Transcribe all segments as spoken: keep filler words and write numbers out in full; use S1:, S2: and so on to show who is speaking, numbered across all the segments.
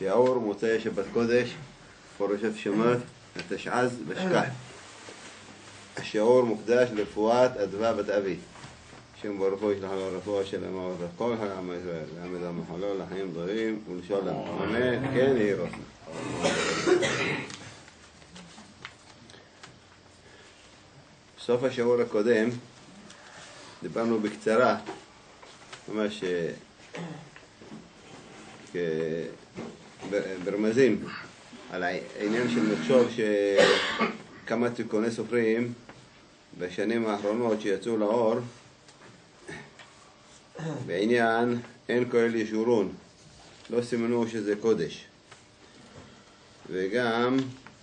S1: שיעור מוצאי שבת קודש, פרשת שמות, התשע"ז בשכח. השיעור מוקדש לרפואת אדווה בת אבי. שם ברפואה ישלח לו רפואה של אמות כל העם ישראל, לעמד המחלו לחיים טובים ולשולם. אמן, כן יהי רצון. בסוף השיעור הקודם דיברנו בקצרה, ממש ברמזים, על העניין של לחשוב שכמה תיקוני סופרים בשנים האחרונות שיצאו לאור בעניין אין כהל ישורון, לא סימנו שזה קודש. וגם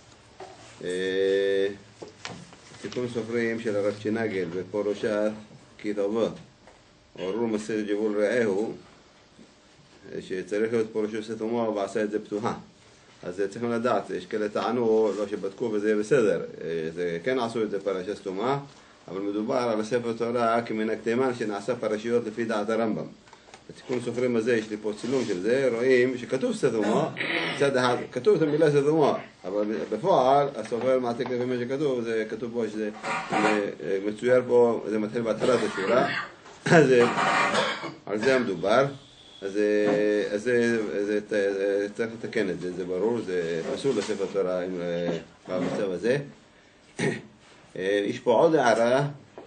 S1: אה, תיקון סופרים של הרב צ'נגל בפורשת כתבו, אורור מסיר ג'בול רעהו, שצריך להיות פורשו סתומו ועשה את זה פתוחה. אז צריכים לדעת, יש כאלה טענו, לא שבדקו וזה בסדר, זה כן עשו את זה פרשה סתומה, אבל מדובר על הספר תורה כמנהג תימן שנעשה פרשיות לפי דעת הרמב"ם. בתיקון סופרים הזה, יש לי פה צילום של זה, רואים שכתוב סתומה, צד אחד, כתוב את המילה סתומה, אבל בפועל הסופר מעתיק לפי מה שכתוב, זה כתוב פה שזה מצויר פה, זה מתחיל בהתחלת השורה, אז על זה המדובר. אז זה צריך לתקן את זה, זה ברור, זה אסור לספר תורה במצב הזה. יש פה עוד הערה,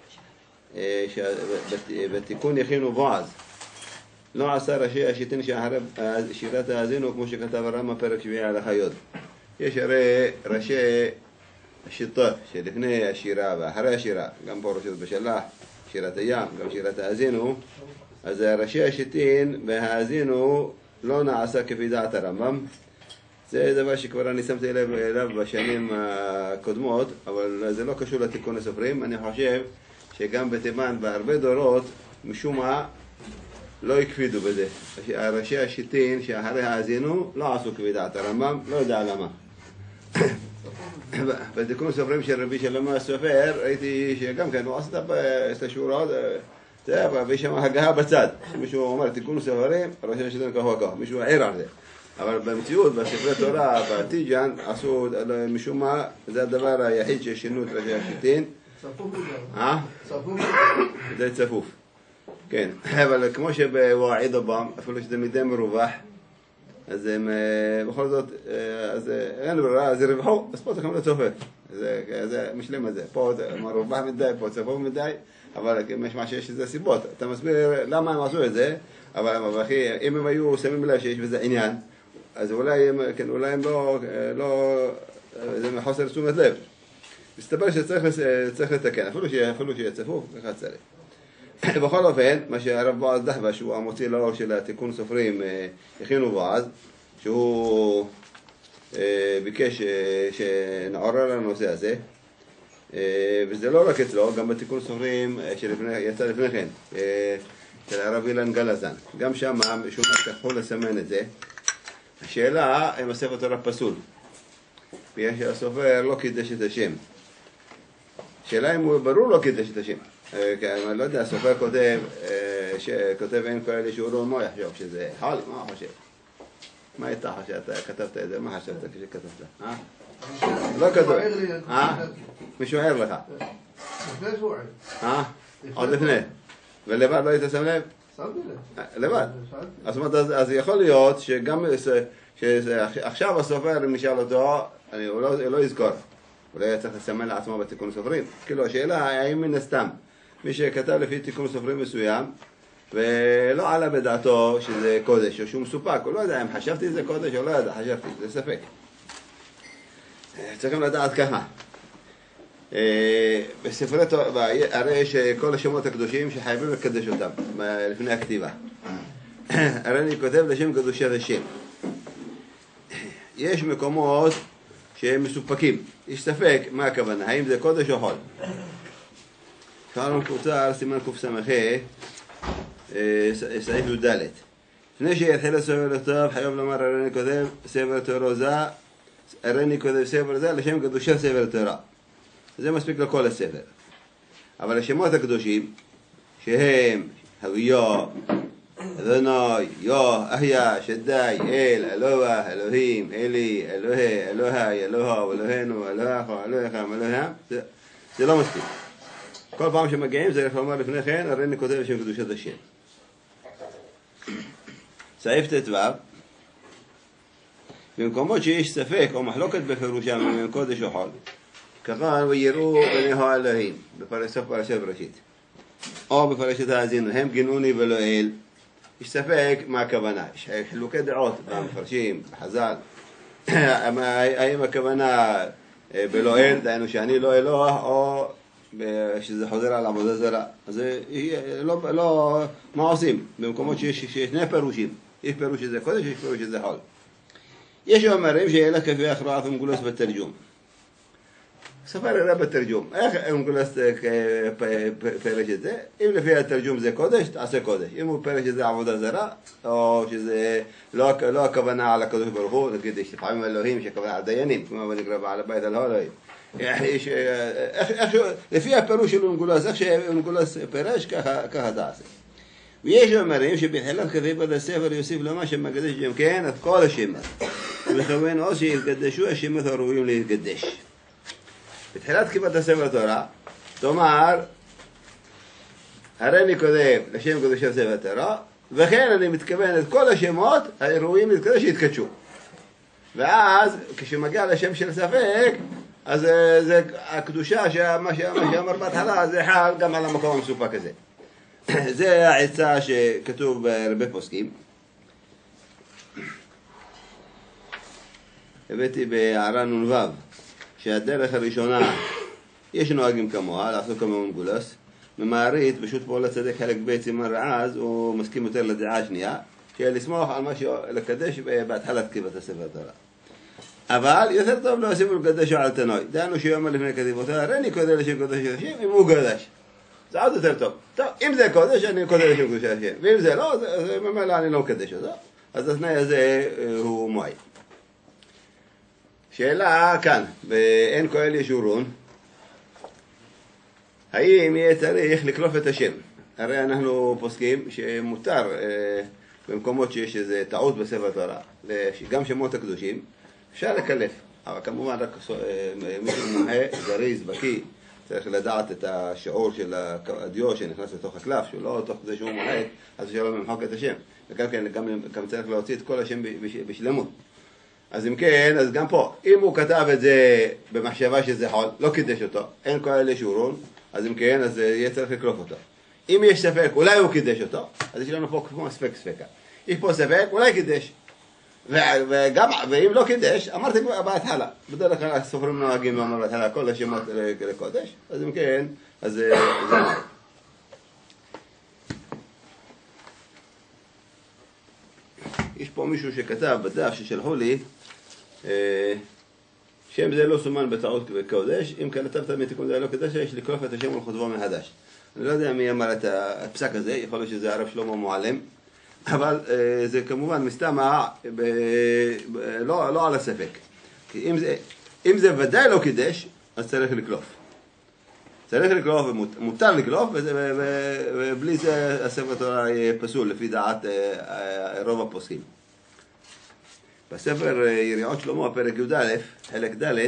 S1: שבתיקון יכינו בועז לא עשה ראשי השיטין שאחרי שירת האזינו, כמו שכתב הרמב"ם פרק שביעי הלכה י'. יש הרי ראשי השיטות שלפני השירה ואחרי השירה, גם פה ראשית בשלח, שירת הים, גם שירת האזינו. אז ראשי השיטין והאזינו לא נעשה כפי דעת הרמב"ם. זה דבר שכבר אני שמתי אליו, אליו בשנים הקודמות, אבל זה לא קשור לתיקון הסופרים. אני חושב שגם בתימן בהרבה דורות משום מה לא הקפידו בזה. ראשי השיטין שאחרי האזינו לא עשו כפי דעת הרמב"ם, לא יודע למה. בתיקון הסופרים של רבי שלמה הסופר ראיתי שגם כן הוא עשתה את השורות, זה, ויש שם הגעה בצד, מישהו אומר תיקון ספרים, ראשי השיטין ככה ככה, מישהו עיר על זה. אבל במציאות, בספרי תורה, בתיג'אן, עשו משום מה, זה הדבר היחיד ששינו את ראשי השיטין.
S2: צפוף מדי.
S1: אה?
S2: צפוף מדי.
S1: זה צפוף. כן, אבל כמו שבוועיד הבם, אפילו שזה מדי מרווח, אז הם בכל זאת, אז אין ברירה, אז ירווחו, אז פה צריכים לצופף. זה משלים את זה. פה מרווח מדי, פה צפוף מדי. אבל יש מה שיש איזה סיבות, אתה מסביר למה הם עשו את זה, אבל אחי, אם הם היו שמים לב שיש בזה עניין, אז אולי הם, כן, אולי הם לא, לא, זה מחוסר תשומת לב. מסתבר שצריך לתקן, אפילו שאפילו שיהיה צפוף, ככה צריך. בכל אופן, מה שהרב בועז דחבש, שהוא המוציא לאור של התיקון סופרים, הכינו בועז, שהוא ביקש שנעורר על הנושא הזה, וזה לא רק אצלו, גם בתיקון סופרים שיצא לפני כן, של הרב אילן גלזן. גם שם, משום מה שכחו לסמן את זה. השאלה אם הספר תורה פסול. בגלל שהסופר לא קידש את השם. השאלה אם הוא ברור לא קידש את השם. אני לא יודע, הסופר כותב, שכותב אין כאלה ישורון, מה יחשוב שזה חל? מה חושב? מה הייתה שאתה כתבת את זה? מה חשבת כשכתבת? אה? לא כתוב. אה? מישהו ער לך.
S2: לפני שהוא ער.
S1: אה? עוד לפני. ולבד לא היית שם לב?
S2: שמתי לב.
S1: לבד. אז יכול להיות שגם עכשיו הסופר, אם נשאל אותו, הוא לא יזכור. אולי היה צריך לסמן לעצמו בתיקון סופרים. כאילו השאלה האם מן הסתם מי שכתב לפי תיקון סופרים מסוים ולא עלה בדעתו שזה קודש או שהוא מסופק, הוא לא יודע אם חשבתי זה קודש או לא יודע, חשבתי, זה ספק. צריכים לדעת ככה. בספרי תורה, הרי יש כל השמות הקדושים שחייבים לקדש אותם לפני הכתיבה. הרי אני כותב לשם קדושת השם. יש מקומות שהם מסופקים. יש ספק מה הכוונה, האם זה קודש או חול. קראנו קבוצה, סימן קס"ה, סעיף י"ד. לפני שיתחיל הספר לכתוב, חייב לומר הרי אני כותב ספר תורה זה, הרי אני כותב ספר זה לשם קדושת ספר תורה. זה מספיק לכל הספר. אבל השמות הקדושים, שהם הוויה, אדוני, יו, אחיה, שדי, אל, אלוה, אלוהים, אלי, אלוהי, אלוהי, אלוהו, אלוהינו, אלוהיך, אלוהיכם, אלוהיהם, זה, זה לא מספיק. כל פעם שמגיעים זה לומר לפני כן, הרי אני כותב לשם קדושת השם. סעיף ט"ו, במקומות שיש ספק או מחלוקת בפירושם אם הם קודש או חול, ככה ויראו בני האלוהים, בפרשת פרשת בראשית, או בפרשת האזינו, הם גינוני ולא אל. יש ספק מה הכוונה, יש חילוקי דעות במפרשים, בחז"ל, האם הכוונה בלא אל, דהיינו שאני לא אלוה, או שזה חוזר על עבודה זרה. אז לא, לא, מה עושים? במקומות שיש שני פירושים, יש פירוש שזה קודש, יש פירוש שזה חול. יש אומרים שאלה כפי הכרעת ומגולס בתרגום. ספר הרב בתרגום, איך מגולס פרש את זה? אם לפי התרגום זה קודש, תעשה קודש. אם הוא פרש את זה עבודה זרה, או שזה לא, לא הכוונה על הקדוש ברוך הוא, נגיד יש לפעמים אלוהים שהכוונה על דיינים, כמו בנקרא בעל הבית על האלוהים. לפי הפירוש של מגולס, איך שמגולס פרש, ככה תעשה. ויש אומרים שבתחילת כתיבת הספר יוסיף למה שמקדש גם כן את כל השמות. ומכוון עוד שיתקדשו השמות הראויים להתקדש. בתחילת כתיבת הספר תורה, תאמר, הרי אני כותב לשם קדושת ספר תורה, וכן אני מתכוון את כל השמות הראויים להתקדש שיתקדשו. ואז כשמגיע לשם של ספק, אז זה הקדושה שמה שאמר בהתחלה, זה חל גם על המקום המסופק הזה. זה העצה שכתוב בהרבה פוסקים. הבאתי בהערה נ"ו שהדרך הראשונה יש נוהגים כמוה, לעשות כמוה מגולס. ממערית, פשוט פה לצדק חלק ב' סימן רעז, הוא מסכים יותר לדעה השנייה, שלסמוך על מה שלקדש בהתחלת כתיבת הספר תורה. אבל יותר טוב לא עשינו לקדש על תנוי. דהיינו שיאמר לפני כתיבותיה, הרי אני קודש לשם קודש השם, אם הוא קודש. זה עוד יותר טוב. טוב, אם זה קודש, אני קודש לשם קודש השם. ואם זה לא, אז ממילא אני לא מקדש אותו. אז התנאי הזה הוא מועיל. שאלה כאן, באין כהל ישורון, האם יהיה צריך לקלוף את השם? הרי אנחנו פוסקים שמותר במקומות שיש איזו טעות בספר תורה, גם שמות הקדושים, אפשר לקלף. אבל כמובן רק מישהו מומחה, זריז, בקי, צריך לדעת את השיעור של הדיו שנכנס לתוך הקלף, שהוא לא תוך זה שהוא מוחק, אז שלא ממחוק את השם. וגם כן, גם, גם צריך להוציא את כל השם בשלמות. אז אם כן, אז גם פה, אם הוא כתב את זה במחשבה שזה חול, לא קידש אותו, אין כהל ישורון, אז אם כן, אז יהיה צריך לקלוף אותו. אם יש ספק, אולי הוא קידש אותו, אז יש לנו פה כמו ספק ספקה. יש פה ספק, אולי קידש. וגם, ואם לא קידש, אמרתי בהתחלה, בדרך כלל הסופרים נוהגים ואומר בהתחלה כל השמות לקודש, אז אם כן, אז זה מה. יש פה מישהו שכתב בדף ששלחו לי, שם זה לא סומן בטעות בקודש, אם כתבת מתיקון זה לא קדש, יש לקלוף את השם ולכותבו מחדש. אני לא יודע מי אמר את הפסק הזה, יכול להיות שזה הרב שלמה מועלם, אבל זה כמובן מסתמא לא, לא על הספק. כי אם זה, אם זה ודאי לא קידש, אז צריך לקלוף. צריך לקלוף, ומותר לקלוף, ובלי זה הספר תורה יהיה פסול, לפי דעת רוב הפוסקים. בספר יריעות שלמה, פרק י"א, חלק ד',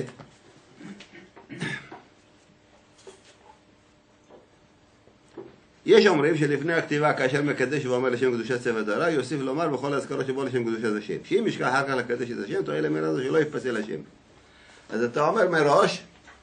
S1: יש אומרים שלפני הכתיבה, כאשר מקדש ואומר לשם קדושת ספר תורה, יוסיף לומר בכל האזכרות שבו לשם קדושת השם. שאם ישכח אחר כך לקדש את השם, תועיל למראה שלא יפסל השם. אז אתה אומר מראש,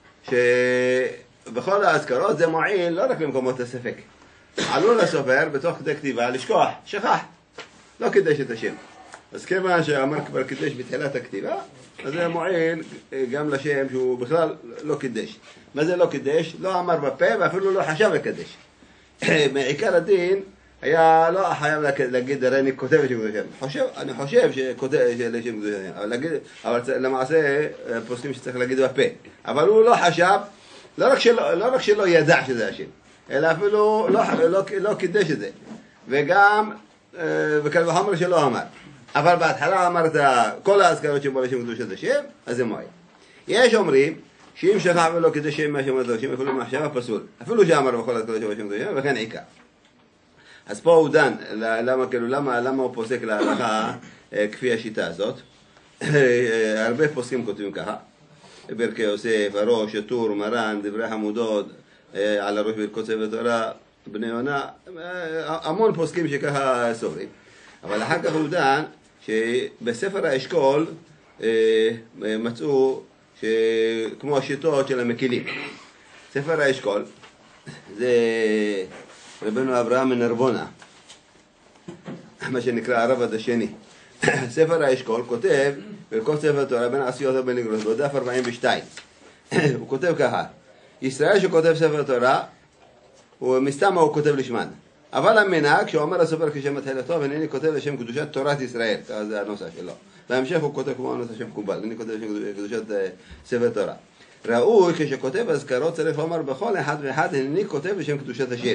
S1: שבכל האזכרות זה מועיל לא רק למקומות הספק. עלול הסופר בתוך כדי כתיבה לשכוח, שכח, לא קידש את השם. אז כיוון שאמר כבר קידש בתחילת הכתיבה, אז זה מועיל גם לשם שהוא בכלל לא קידש. מה זה לא קידש? לא אמר בפה ואפילו לא חשב לקדש. מעיקר הדין היה לא חייב להגיד הרי אני כותב לשם קדוש השם. אני חושב שכותב לשם קדוש השם, אבל למעשה פוסקים שצריך להגיד בפה. אבל הוא לא חשב, לא רק שלא, לא רק שלא ידע שזה השם, אלא אפילו לא, לא, לא קידש את זה. וגם, וקל וחומר שלא אמר. אבל בהתחלה אמרת כל האזכרות שבו לשם קדושת השם, אז זה מועיל. יש אומרים שאם שכח ולא קידש שם מהשם הקדושים, אפילו מחשבה פסול. אפילו שאמר בכל האזכרות שבו לשם קדושת השם, וכן עיקר. אז פה הוא דן, למה, כאילו, למה, למה הוא פוסק להלכה כפי השיטה הזאת? הרבה פוסקים כותבים ככה, ברכי יוסף, הראש, הטור, מרן, דברי חמודות, על הראש ברכות ספר תורה, בני יונה, המון פוסקים שככה סוברים. אבל אחר כך הוא דן שבספר האשכול מצאו כמו השיטות של המקילים. ספר האשכול זה רבנו אברהם מנרבונה, מה שנקרא הרב השני. ספר האשכול כותב ברכות ספר תורה בין עשיות ובין נגרות, בדף ארבעים ושתיים. הוא כותב ככה, ישראל שכותב ספר תורה, הוא מסתם הוא כותב לשמן. אבל המנהג, כשהוא אומר הסופר כשם מתחילתו, והנני כותב לשם קדושת תורת ישראל, זה הנוסח שלו. בהמשך הוא כותב כמו הנוסח שמקובל, הנני כותב לשם קדושת ספר תורה. ראוי, כשכותב הזכרות צריך לומר בכל אחד ואחד, הנני כותב לשם קדושת השם.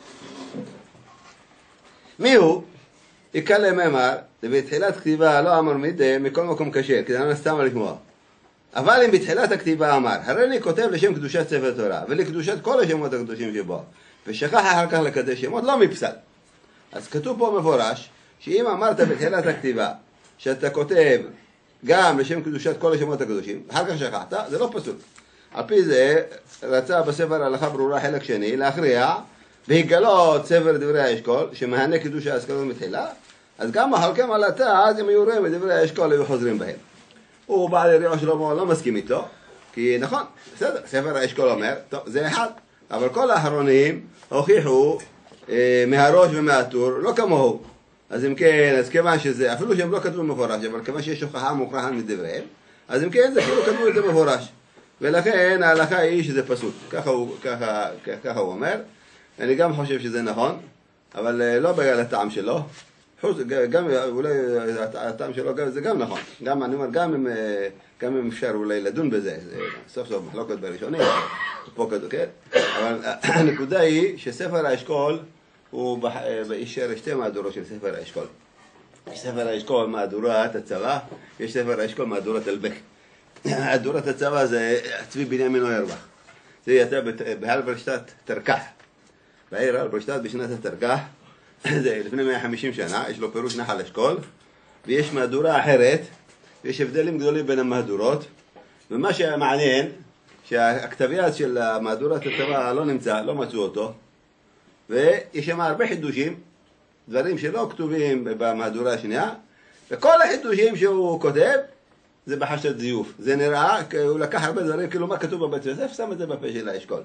S1: מי הוא? עיקר למאמר, ובתחילת כתיבה לא אמר מידי מכל מקום כשר, כי זה לא סתם לשמוע. אבל אם בתחילת הכתיבה אמר, הרי אני כותב לשם קדושת ספר תורה, ולקדושת כל השמות הקדושים שבו, ושכח אחר כך לקדש שמות, לא מפסל. אז כתוב פה מפורש, שאם אמרת בתחילת הכתיבה, שאתה כותב גם לשם קדושת כל השמות הקדושים, אחר כך שכחת, זה לא פסול. על פי זה, רצה בספר הלכה ברורה חלק שני, להכריע, והגלות ספר דברי האשכול, שמהנה קידוש ההשכלות מתחילה, אז גם החלקים על התא, אז אם היו רואים את דברי האשכול, היו חוזרים בהם. הוא בעל יריעו שלמה לא מסכים איתו, כי נכון, בסדר, ספר האשכול אומר, טוב, זה אחד, אבל כל האחרונים הוכיחו אה, מהראש ומהטור, לא כמוהו. אז אם כן, אז כיוון שזה, אפילו שהם לא כתבו מפורש, אבל כיוון שיש הוכחה מוכרחה מדבריהם, אז אם כן, זה כאילו כתבו את זה מפורש. ולכן ההלכה היא שזה פסול, ככה הוא, ככה, ככה הוא אומר. אני גם חושב שזה נכון, אבל לא בגלל הטעם שלו. גם אולי הטעם שלו זה גם נכון. גם אני אומר, גם אם, גם אם אפשר אולי לדון בזה, סוף סוף מחלוקת בראשונים, פה כדו, כן? אבל הנקודה היא שספר האשכול הוא באישר שתי מהדורות של ספר האשכול. יש ספר האשכול מהדורת הצבא, יש ספר האשכול מהדורת אלבק. מהדורת הצבא זה צבי בנימין אוירבך. זה יצא בהלברשטט תרקח. בעיר הלברשטט בשנת התרקח. זה לפני מאה וחמישים שנה, יש לו פירוש נחל אשכול, ויש מהדורה אחרת, ויש הבדלים גדולים בין המהדורות, ומה שמעניין, שהכתביית של מהדורת הצבא לא נמצא, לא מצאו אותו, ויש שם הרבה חידושים, דברים שלא כתובים במהדורה השנייה, וכל החידושים שהוא כותב, זה בחשת זיוף. זה נראה, הוא לקח הרבה דברים, כאילו מה כתוב בבית יוסף, שם את זה בפה של האשכול.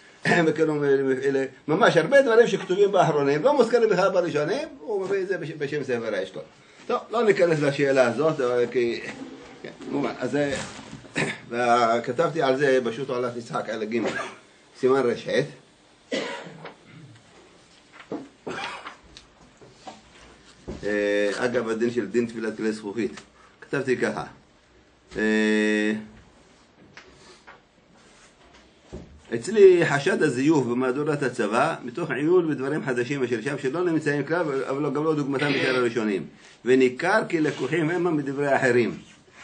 S1: ממש הרבה דברים שכתובים באחרונים, לא מוזכרים בכלל בראשונים, הוא מביא את זה בשם ספר האשכול. טוב, לא ניכנס לשאלה הזאת, כי... אז כתבתי על זה בשו"ת עולת יצחק על ג' סימן רשת. אגב, הדין של דין תפילת כלי זכוכית. כתבתי ככה. אצלי חשד הזיוף במהדורת הצבא מתוך עיון בדברים חדשים אשר שם שלא נמצאים כלל, אבל גם לא דוגמתם בשאר הראשונים, וניכר כי לקוחים המה מדברי האחרים.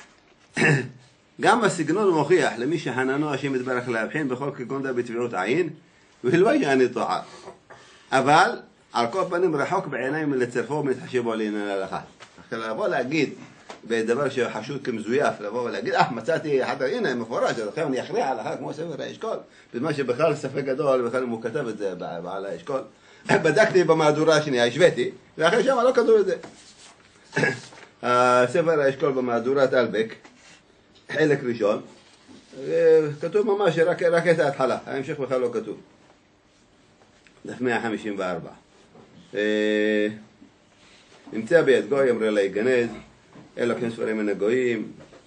S1: גם הסגנון מוכיח למי שחננו השם יתברך להבחין בכל כגון דה בתביעות עין, ולא שאני טועה. אבל על כל פנים רחוק בעיניים מלצרפו ומתחשבו לעניין ההלכה. עכשיו לבוא להגיד בדבר שחשוד כמזויף, לבוא ולהגיד, אה, מצאתי אחד, הנה, מפורש, אז עכשיו אני אכריע הלכה כמו ספר האשכול, בזמן שבכלל ספק גדול, בכלל אם הוא כתב את זה בעל האשכול. בדקתי במהדורה השנייה, השוויתי, ואחרי שם לא כתוב את זה. ספר האשכול במהדורת אלבק, חלק ראשון, כתוב ממש רק, רק את ההתחלה, ההמשך בכלל לא כתוב. דף מאה חמישים וארבע. נמצא ביד גוי, אמרה לה יגנז, אלו כן ספרים מן הגויים,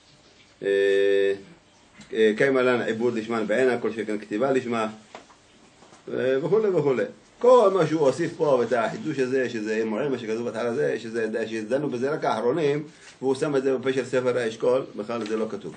S1: קיימה לנו עיבוד לשמן בעינה, כל שכן כתיבה לשמה, וכו' וכו'. כל מה שהוא הוסיף פה את החידוש הזה, שזה מועל מה שכתוב בהתחלה הזה, שדנו בזה רק האחרונים, והוא שם את זה בפה של ספר האשכול, בכלל זה לא כתוב.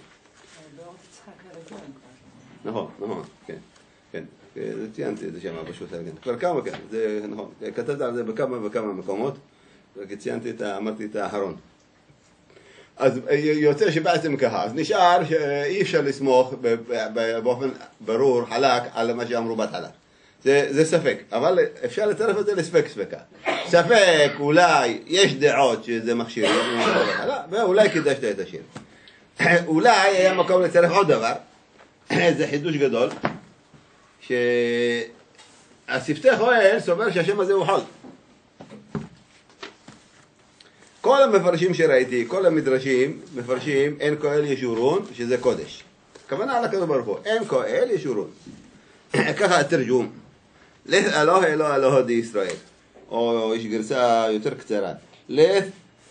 S1: נכון, נכון, כן, כן. ציינתי את זה שם פשוט, כבר כמה כאן, זה נכון, כתבתי על זה בכמה וכמה מקומות, רק ציינתי את, אמרתי את האחרון. אז יוצא שבעצם ככה, אז נשאר שאי אפשר לסמוך באופן ברור, חלק, על מה שאמרו בהתחלה. זה, זה ספק, אבל אפשר לצרף את זה לספק ספקה. ספק, אולי, יש דעות שזה מכשיר, ואולי קידשת את השיר. אולי היה מקום לצרף עוד דבר, זה חידוש גדול, שהשפתי כהן סובר שהשם הזה הוא חול. כל המפרשים שראיתי, כל המדרשים, מפרשים אין כהל ישורון, שזה קודש. הכוונה על הקדוש ברוך הוא, אין כהל ישורון. ככה התרגום. לך אלוה אלוה אלוה די ישראל. או יש גרסה יותר קצרה. לך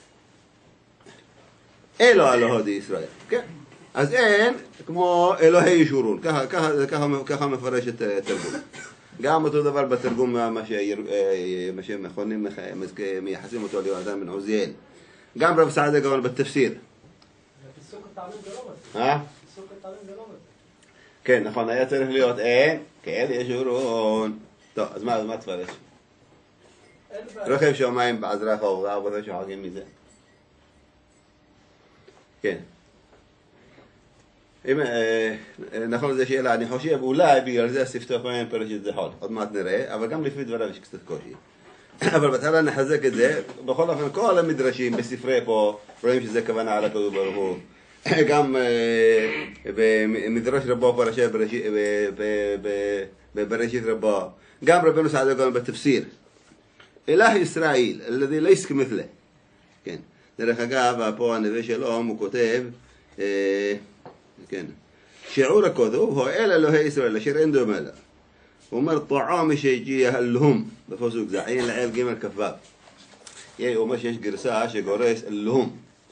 S1: אלוה אלוה די ישראל. כן? אז אין כמו אלוהי ישורון. ככה, ככה, ככה, ככה מפרש את התרגום. גם אותו דבר בתרגום מה שמכונים מייחסים אותו ליונתן בן עוזיאל. גם רב סעדה גאון בתפסיר.
S3: פסוק התעלם זה לא מתאים.
S1: אה?
S3: פסוק התעלם זה לא מתאים.
S1: כן, נכון, היה צריך להיות אין, כאל ישורון. טוב, אז מה, אז מה תפרש? רכב שמיים בעזרך ובעזרך ובעזרך שוחקים מזה. כן. אם, נכון, זו שאלה, אני חושב, אולי בגלל זה השפתי כהן פרש את זה חול. עוד מעט נראה, אבל גם לפי דבריו יש קצת קושי. אבל בהתחלה נחזק את זה. בכל אופן, כל המדרשים בספרי פה רואים שזה כוונה על הקדוש ברוך הוא. גם במדרש רבו פרשת בבראשית רבו. גם רבנו סעדה גאון בתפסיר. אלוה ישראל, الذي ليس כמתלה. כן. דרך אגב, פה הנביא שלום הוא כותב, כן. שיעור הקודש הוא אל אלוהי ישראל, אשר אין דומה לה. הוא אומר, טעם שיגיע אלוהום, בפסוק זה, עין לעיל ג' כ"ו. הוא אומר שיש גרסה שגורס אלוהום.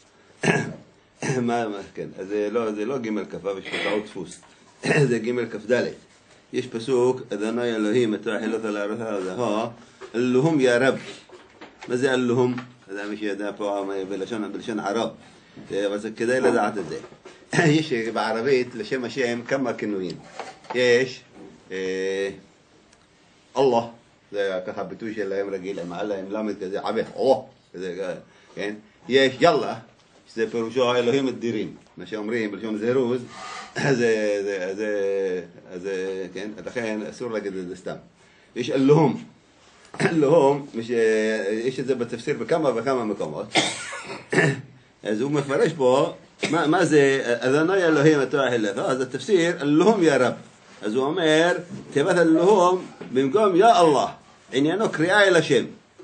S1: מה, כן, אז זה לא, זה לא ג' כ"ו, יש פה טעות דפוס. זה ג' כ"ד. יש פסוק, אדוני אלוהים, אתה חילות על הארץ הזהה, אלוהום יא רב. מה זה אלוהום? זה מי שידע פה בלשון ערב. אבל זה כדאי לדעת את זה. יש בערבית לשם השם כמה כינויים. יש אללה, זה ככה ביטוי שלהם רגיל, הם עלה, הם למד כזה עבד, אללה, כזה, כן? יש יאללה, שזה פירושו אלוהים אדירים, מה שאומרים בלשון זירוז, זה, זה, זה, זה, כן? לכן אסור להגיד את זה סתם. יש אלוהום, אלוהום, יש את זה בתפסיר בכמה וכמה מקומות. אז הוא מפרש פה, מה, מה זה, אדוני אלוהים אתה חילך, אז התפסיר, אלוהום יא רב. אז הוא אומר, תיבת אלוהום, במקום יא אללה, עניינו קריאה אל השם.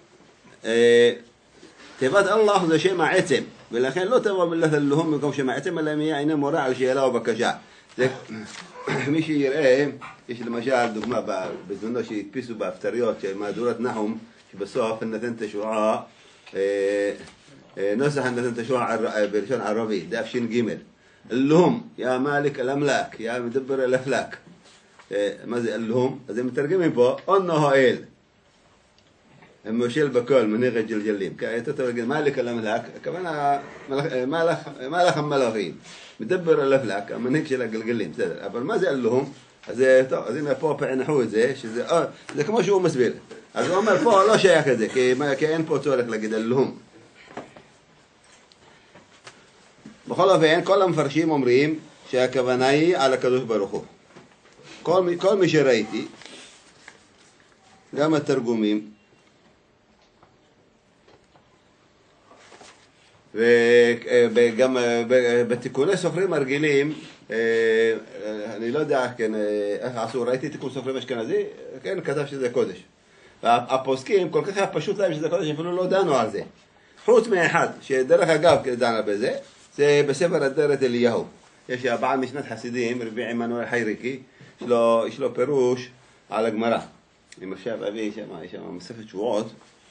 S1: תיבת אללה זה שם העצם, ולכן לא תבוא מילת אלוהום במקום שם העצם, אלא מי עיני מורה על שאלה או בקשה. מי שיראה, יש למשל דוגמה בזמנו שהדפיסו באפטריות של מהדורת נחום, שבסוף נתן תשועה, נוסח נתן תשועה בלשון ערבי, דף שין ג' אלוהום, יא מאליק אל-אמלאק, יא מדבר אל-אפלאק. מה זה אלוהום? אז הם מתרגמים פה, אונו האל. הם מושל בכל, מנהיג הג'לג'לים. אתה תגיד, מאליק אל-אמלאק, הכוונה מלך המלאכים. מדבר אל-אפלאק, המנהיג של הגלגלים, בסדר. אבל מה זה אלוהום? אז טוב, אז הנה פה פענחו את זה, שזה, זה כמו שהוא מסביר. אז הוא אומר פה, לא שייך את זה, כי אין פה צורך להגיד אלוהום. בכל אופן, כל המפרשים אומרים שהכוונה היא על הקדוש ברוך הוא. כל, כל מי שראיתי, גם התרגומים, וגם בתיקוני סופרים הרגילים, אני לא יודע כן, איך עשו, ראיתי תיקון סופרים אשכנזי, כן, כתב שזה קודש. הפוסקים, כל כך היה פשוט להם שזה קודש, אפילו לא דנו על זה. חוץ מאחד, שדרך אגב דנה בזה, זה בספר אדרת אליהו. יש הבעל משנת חסידים, רבי עמנואל חייריקי, יש לו, יש לו פירוש על הגמרא. אם עכשיו אבי, יש שם מספת שבועות.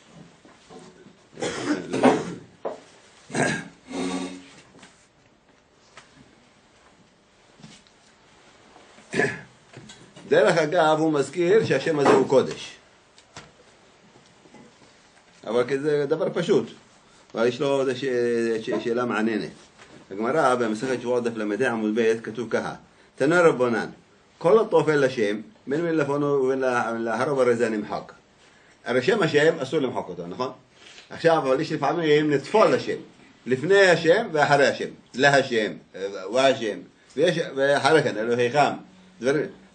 S1: דרך אגב הוא מזכיר שהשם הזה הוא קודש. אבל זה דבר פשוט. אבל יש לו שאלה מעניינת. הגמרא במסכת שבועות דף למד עמוד ב' כתוב ככה: תנו רבנן, כל הטופל לשם, בין מלפונו ובין להרוב הרזה נמחק. הרי שם השם אסור למחוק אותו, נכון? עכשיו, אבל יש לפעמים נטפול לשם, לפני השם ואחרי השם, להשם, והשם, ואחרי כן, אלוהי חם.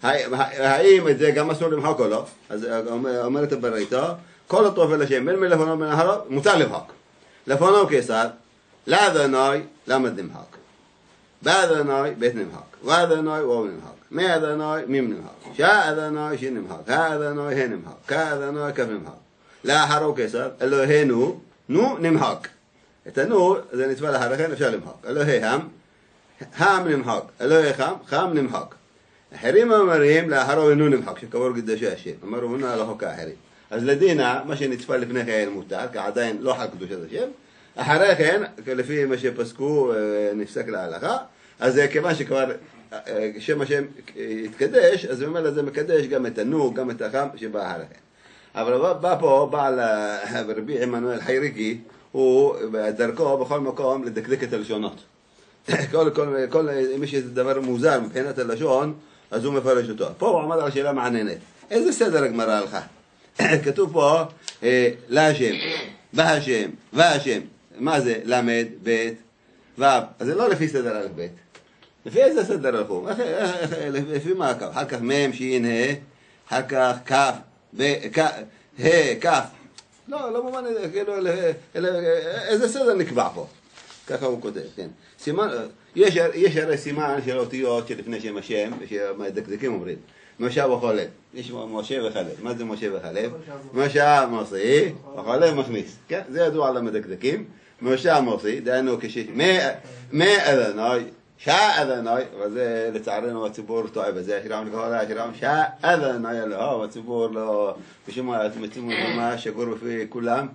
S1: האם את זה גם אסור למחוק או לא? אז אומרת הברייתא, כל הטובל השם, בין מלפונו ובין אחריו, מותר למחוק. לפונו כיצד, לאדוני למד נמחק. באדוני בית נמחק. ואדוני וו נמחק. מאדוני מים נמחק. שאדוני שין נמחק. האדוני הן נמחק. כאדוני כף נמחק. לאחרו כיצד, אלוהינו, נו נמחק. את הנו, זה נצבע לאחריכן, אפשר למחק. אלוהיהם, הם נמחק. אלוהיכם, חם נמחק. אחרים אומרים לאחרו אינו נמחק, שקבור קדושי השם. אמרו הנה הלכו כאחרים. אז לדינה, מה שנצפה לפני כן מותר, כי עדיין לא חל קדושת השם. אחרי כן, לפי מה שפסקו, נפסק להלכה. אז כיוון שכבר שם השם התקדש, אז במילא זה מקדש גם את הנו, גם את החם שבא אחרי כן. אבל בא פה, בעל רבי עמנואל חייריקי, הוא בדרכו בכל מקום לדקדק את הלשונות. כל, כל, כל, אם יש איזה דבר מוזר מבחינת הלשון, אז הוא מפרש אותו. פה הוא עמד על שאלה מעניינת. איזה סדר הגמרא הלכה? כתוב פה, להשם, בהשם, והשם. מה זה? למד, בית, ו'. אז זה לא לפי סדר א' ב'. לפי איזה סדר הלכו? לפי מה הקו? אחר כך מ', שין, ה', אחר כך כ', ה', כ'. לא, לא מובן, כאילו, איזה סדר נקבע פה? ככה הוא כותב, כן. סימן, יש, יש הרי סימן של אותיות שלפני שם השם, שהדקדקים אומרים. משה וחולב. יש משה וחלב. מה זה משה וחלב? משה מוציא, וחולב מכניס. כן? זה ידוע על המדקדקים. משה מוציא, דהיינו כשש... מאדוני, שאדוני, וזה לצערנו הציבור טועה בזה, שירם לכל השירם, שאדוני אלוהו, הציבור לא... בשום מה, אתם מציעים מה שגור בפי כולם.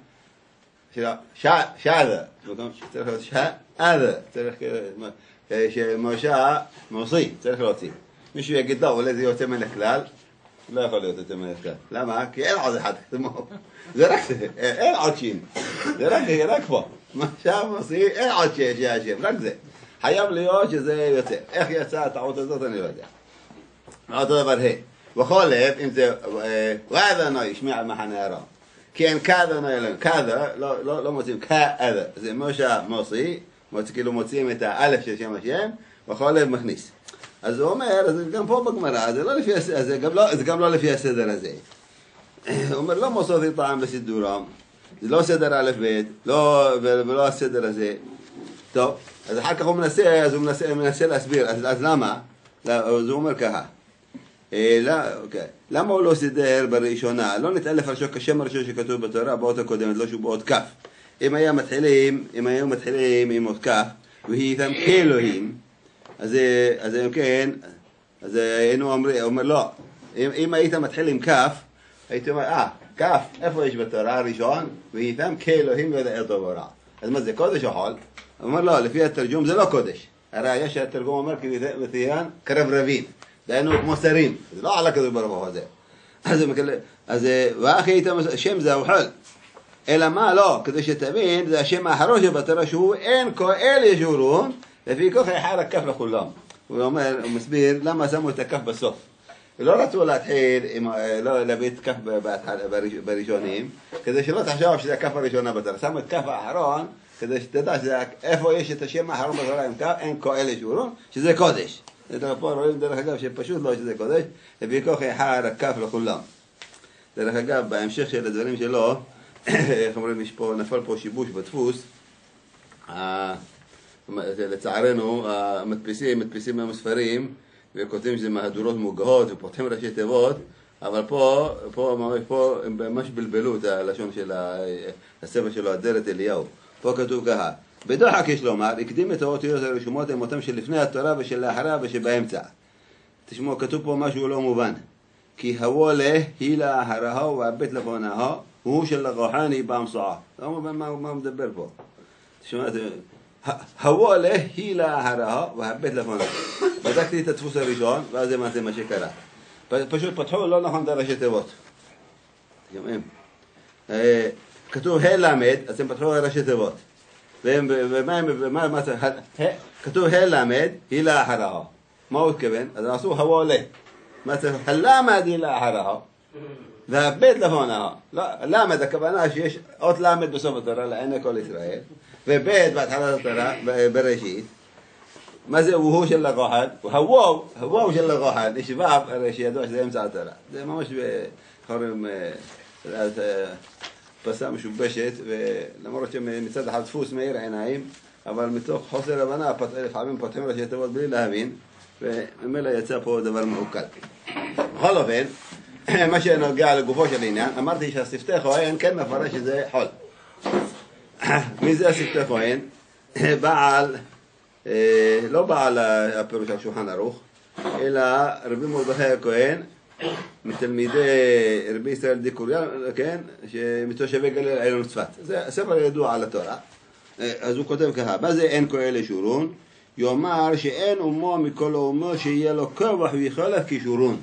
S1: שעדה, צריך להיות שעדה, צריך שמשה מוציא, צריך להוציא. מישהו יגיד לא, אולי זה יוצא מן הכלל, לא יכול להיות יוצא מן הכלל. למה? כי אין עוד אחד, זה רק זה, אין עוד שין, זה רק, רק פה. משה מוציא, אין עוד שיהיה השם, רק זה. חייב להיות שזה יוצא. איך יצא הטעות הזאת אני לא יודע. אותו דבר ה' וחולב, אם זה ואדוני ישמיע על מחנה הרם. כי אין כאדוני אלוהים, כאדה, לא מוצאים כאדה, זה משה מוציא, כאילו מוציאים את האלף של שם השם, וחולב מכניס. אז הוא אומר, אז גם פה בגמרא, זה, לא לפי, זה, גם לא, זה גם לא לפי הסדר הזה. הוא אומר, לא מוסות טעם בסידורם, זה לא סדר א' ב', לא, ולא הסדר הזה. טוב, אז אחר כך הוא מנסה, אז הוא מנסה, מנסה להסביר, אז, אז למה? אז הוא אומר ככה, לא, אוקיי. למה הוא לא סידר בראשונה? לא נתעל לפרשו כשם הראשון שכתוב בתורה, באות הקודמת, לא שהוא באות כף. אם היה מתחילים, אם היו מתחילים עם אות כף, והיא איתם כאלוהים, אז אז כן, אז היינו אומר, אומר לא, אם, אם היית מתחיל עם כף, הייתי אומר, אה, כף, איפה יש בתורה הראשון? ואיתם כאלוהים וידע טוב ורע. אז מה זה, קודש או חול? הוא אומר לא, לפי התרגום זה לא קודש. הרי יש התרגום אומר, כתיין כרברבים, דהיינו כמו שרים, זה לא על הכדור ברוך הזה. אז, אז ואחי איתם, השם זה אוכל. אלא מה, לא, כדי שתבין, זה השם האחרון שבתורה שהוא אין כאל ישורון, לפי כוח יחר הכף לכולם. הוא אומר, הוא מסביר למה שמו את הכף בסוף. לא רצו להתחיל, לא להביא את הכף בראשונים, כדי שלא תחשוב שזה הכף הראשונה בתורה. שמו את הכף האחרון, כדי שתדע איפה יש את השם האחרון בתורה עם כף, אין כאל ישורון, שזה קודש. פה רואים דרך אגב שפשוט לא שזה קודש, לפי כוח יחר הכף לכולם. דרך אגב, בהמשך של הדברים שלו, איך אומרים, יש פה, נפל פה שיבוש בדפוס, לצערנו, המדפיסים, מדפיסים מהספרים, וכותבים שזה מהדורות מוגהות, ופותחים ראשי תיבות, אבל פה, פה, ממש פה, הם ממש בלבלו את הלשון של הספר שלו, אדרת אליהו. פה כתוב ככה, בדוחק יש לומר, הקדים את האותיות הרשומות עם אותם שלפני התורה ושל לאחריה ושבאמצע. תשמעו, כתוב פה משהו לא מובן. כי הוולה היא לאחריה והבית לפוניה, הוא של הרוחני באמצעה. לא מובן מה הוא מדבר פה. תשמעו, הוולה היא לאחריה והבית לפוניה. בדקתי את הדפוס הראשון, ואז זה מה שקרה. פשוט פתחו לא נכון את הראשי תיבות. שומעים? כתוב ה' למד, אז הם פתחו ראשי תיבות. ומה, מה זה? כתוב ה' למד, היא לאחריה. מה הוא התכוון? אז עשו הוולה. מה זה? הלמד היא לאחריה. והבית לפוניה. למד, הכוונה שיש אות למד בסוף התורה, לעיני כל ישראל. ובית בהתחלת התורה, בראשית. מה זה הוא של לקוחת? הוואו, הוואו של לקוחת, יש ו' הרי שידוע שזה אמצע התורה. זה ממש בחורם פסה משובשת, ולמרות שמצד אחד דפוס מאיר עיניים, אבל מתוך חוסר הבנה לפעמים פותחים ראשי תיבות בלי להבין, וממילא יצא פה דבר מעוקל. בכל אופן, מה שנוגע לגופו של עניין, אמרתי שהשפתי כהן כן מפרש שזה חול. מי זה השפתי כהן? בעל, לא בעל הפירוש על שולחן ערוך, אלא רבי מרדכי הכהן, מתלמידי רבי ישראל דיקוריאן, כן, שמתושבי גליל העליון צפת. זה ספר ידוע על התורה. אז הוא כותב ככה, מה זה אין כהן לשורון? יאמר שאין אומו מכל אומות שיהיה לו כוח ויכולת כשורון.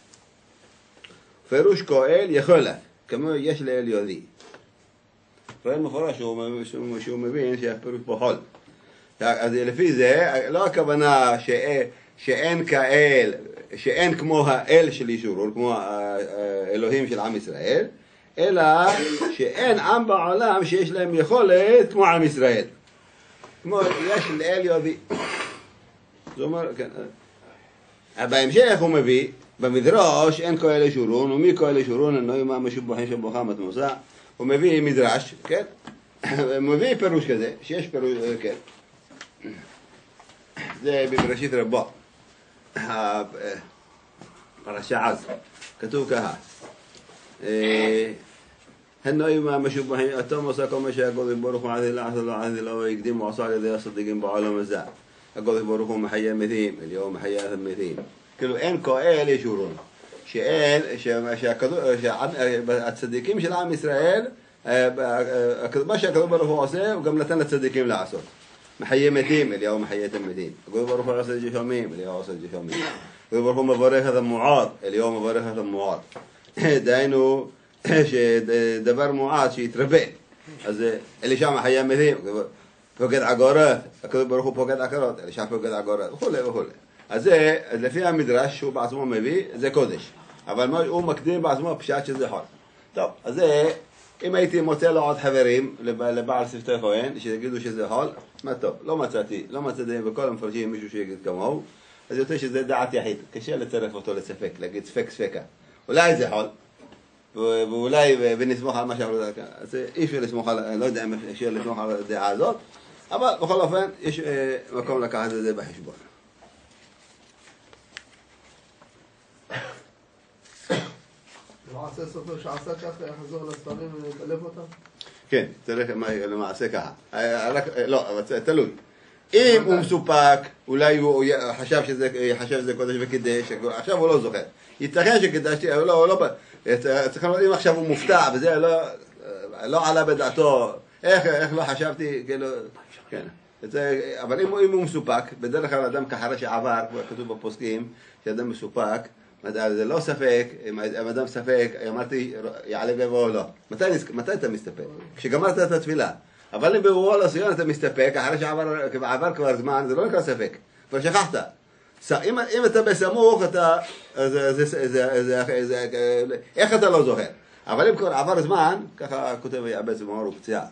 S1: פירוש כהן יכולת, כמו יש לאל יודי. רואה מפורש שהוא, שהוא, שהוא מבין שהפירוש פה חול. אז לפי זה, לא הכוונה שאין, שאין כאל, שאין כמו האל של ישורון, כמו האלוהים של עם ישראל, אלא שאין עם בעולם שיש להם יכולת כמו עם ישראל. כמו יש לאל יודי. זאת אומרת, כן. בהמשך הוא מביא, במדרש אין כהן לשורון, ומי כהן לשורון אינו מה משובחים שבוכה מתמוסה. הוא מביא מדרש, כן? הוא מביא פירוש כזה, שיש פירוש, כן. זה בבראשית רבו. פרשה עז. כתוב ככה. הנועים המשובחים, אתם עושה כל מה שהקודש ברוך הוא עזי לעשות לו עזי לו ויקדים ועשה על ידי הסדיקים בעולם הזה. הקודש ברוך הוא מחיה מתים, אליהו מחיה מתים. כאילו אין כהן לשורון. שאין, שהצדיקים של עם ישראל, מה שהקדוש ברוך הוא עושה, הוא גם נתן לצדיקים לעשות. מחיה מתים, אליהו מחיה את המתים. הקדוש ברוך הוא עושה ג'שמים, אליהו עושה ג'שמים. הקדוש ברוך הוא מברך את המועד, אליהו מברך את המועד. דהיינו, שדבר מועד שיתרבה. אז אלישע מחיה מתים, פוגד עגורת, הקדוש ברוך הוא פוגד עקרות, אלישע פוגד עגורת, וכו' וכו'. אז זה, לפי המדרש שהוא בעצמו מביא, זה קודש. אבל הוא מקדים בעצמו פשט שזה חול. טוב, אז זה, אם הייתי מוצא לו עוד חברים, לבעל שפתי כהן, שיגידו שזה חול, מה טוב, לא מצאתי, לא מצאתי בכל המפרשים מישהו שיגיד כמוהו, אז יותר שזה דעת יחיד, קשה לצרף אותו לספק, להגיד ספק ספקה. אולי זה חול, ואולי ונסמוך על מה שאמרו, אז אי אפשר לסמוך על, לא יודע אם אפשר לסמוך על הדעה הזאת, אבל בכל אופן, יש מקום לקחת את זה בחשבון.
S2: הוא עשה סופר שעשה ככה, יחזור לספרים ולקלף אותם?
S1: כן, צריך למעשה ככה. לא, אבל תלוי. אם הוא מסופק, אולי הוא חשב שזה קודש וקידש, עכשיו הוא לא זוכר. ייתכן שקידשתי, אבל לא, לא, צריך לומר, אם עכשיו הוא מופתע, וזה לא עלה בדעתו, איך לא חשבתי, כאילו, כן. אבל אם הוא מסופק, בדרך כלל אדם כחרי שעבר, כתוב בפוסקים, שאדם מסופק, זה לא ספק, אם אדם ספק, אמרתי, יעלה בבואו לא. מתי אתה מסתפק? כשגמרת את התפילה. אבל אם בבואו לא סיון אתה מסתפק, אחרי שעבר כבר זמן, זה לא נקרא ספק. כבר שכחת. אם אתה בסמוך, אתה... איך אתה לא זוכר? אבל אם כבר עבר זמן, ככה כותב יעבץ במאור ופציעה.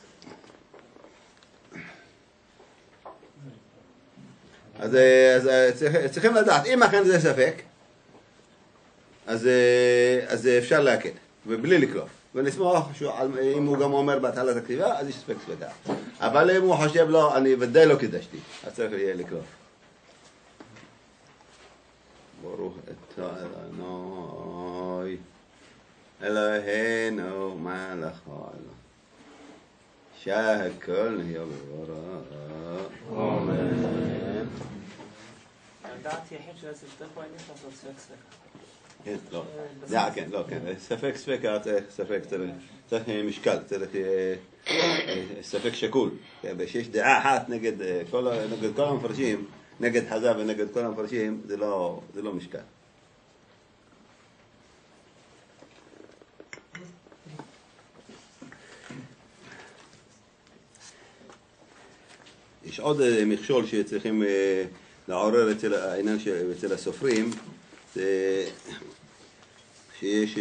S1: אז צריכים לדעת, אם אכן זה ספק, אז, אז אפשר להקל, ובלי לקלוף. ונשמח אם הוא גם אומר בהתחלת הכתיבה, אז יש ספק ספקה. אבל אם הוא חושב לא, אני ודאי לא קידשתי, אז צריך יהיה לקלוף. ברוך אתה אלוהי, אלוהינו מלך העולם, שהכל נהיה בדברו. אמן.
S3: דעת יחיד של השפתי כהן יש לעשות ספק ספקה.
S1: כן, לא, זה, כן, לא, כן, ספק ספקה, ספק, צריך משקל, צריך ספק שקול, שיש דעה אחת נגד כל המפרשים, נגד חזה ונגד כל המפרשים, זה לא משקל. יש עוד מכשול שצריכים לעורר אצל העניין אצל הסופרים, זה שיש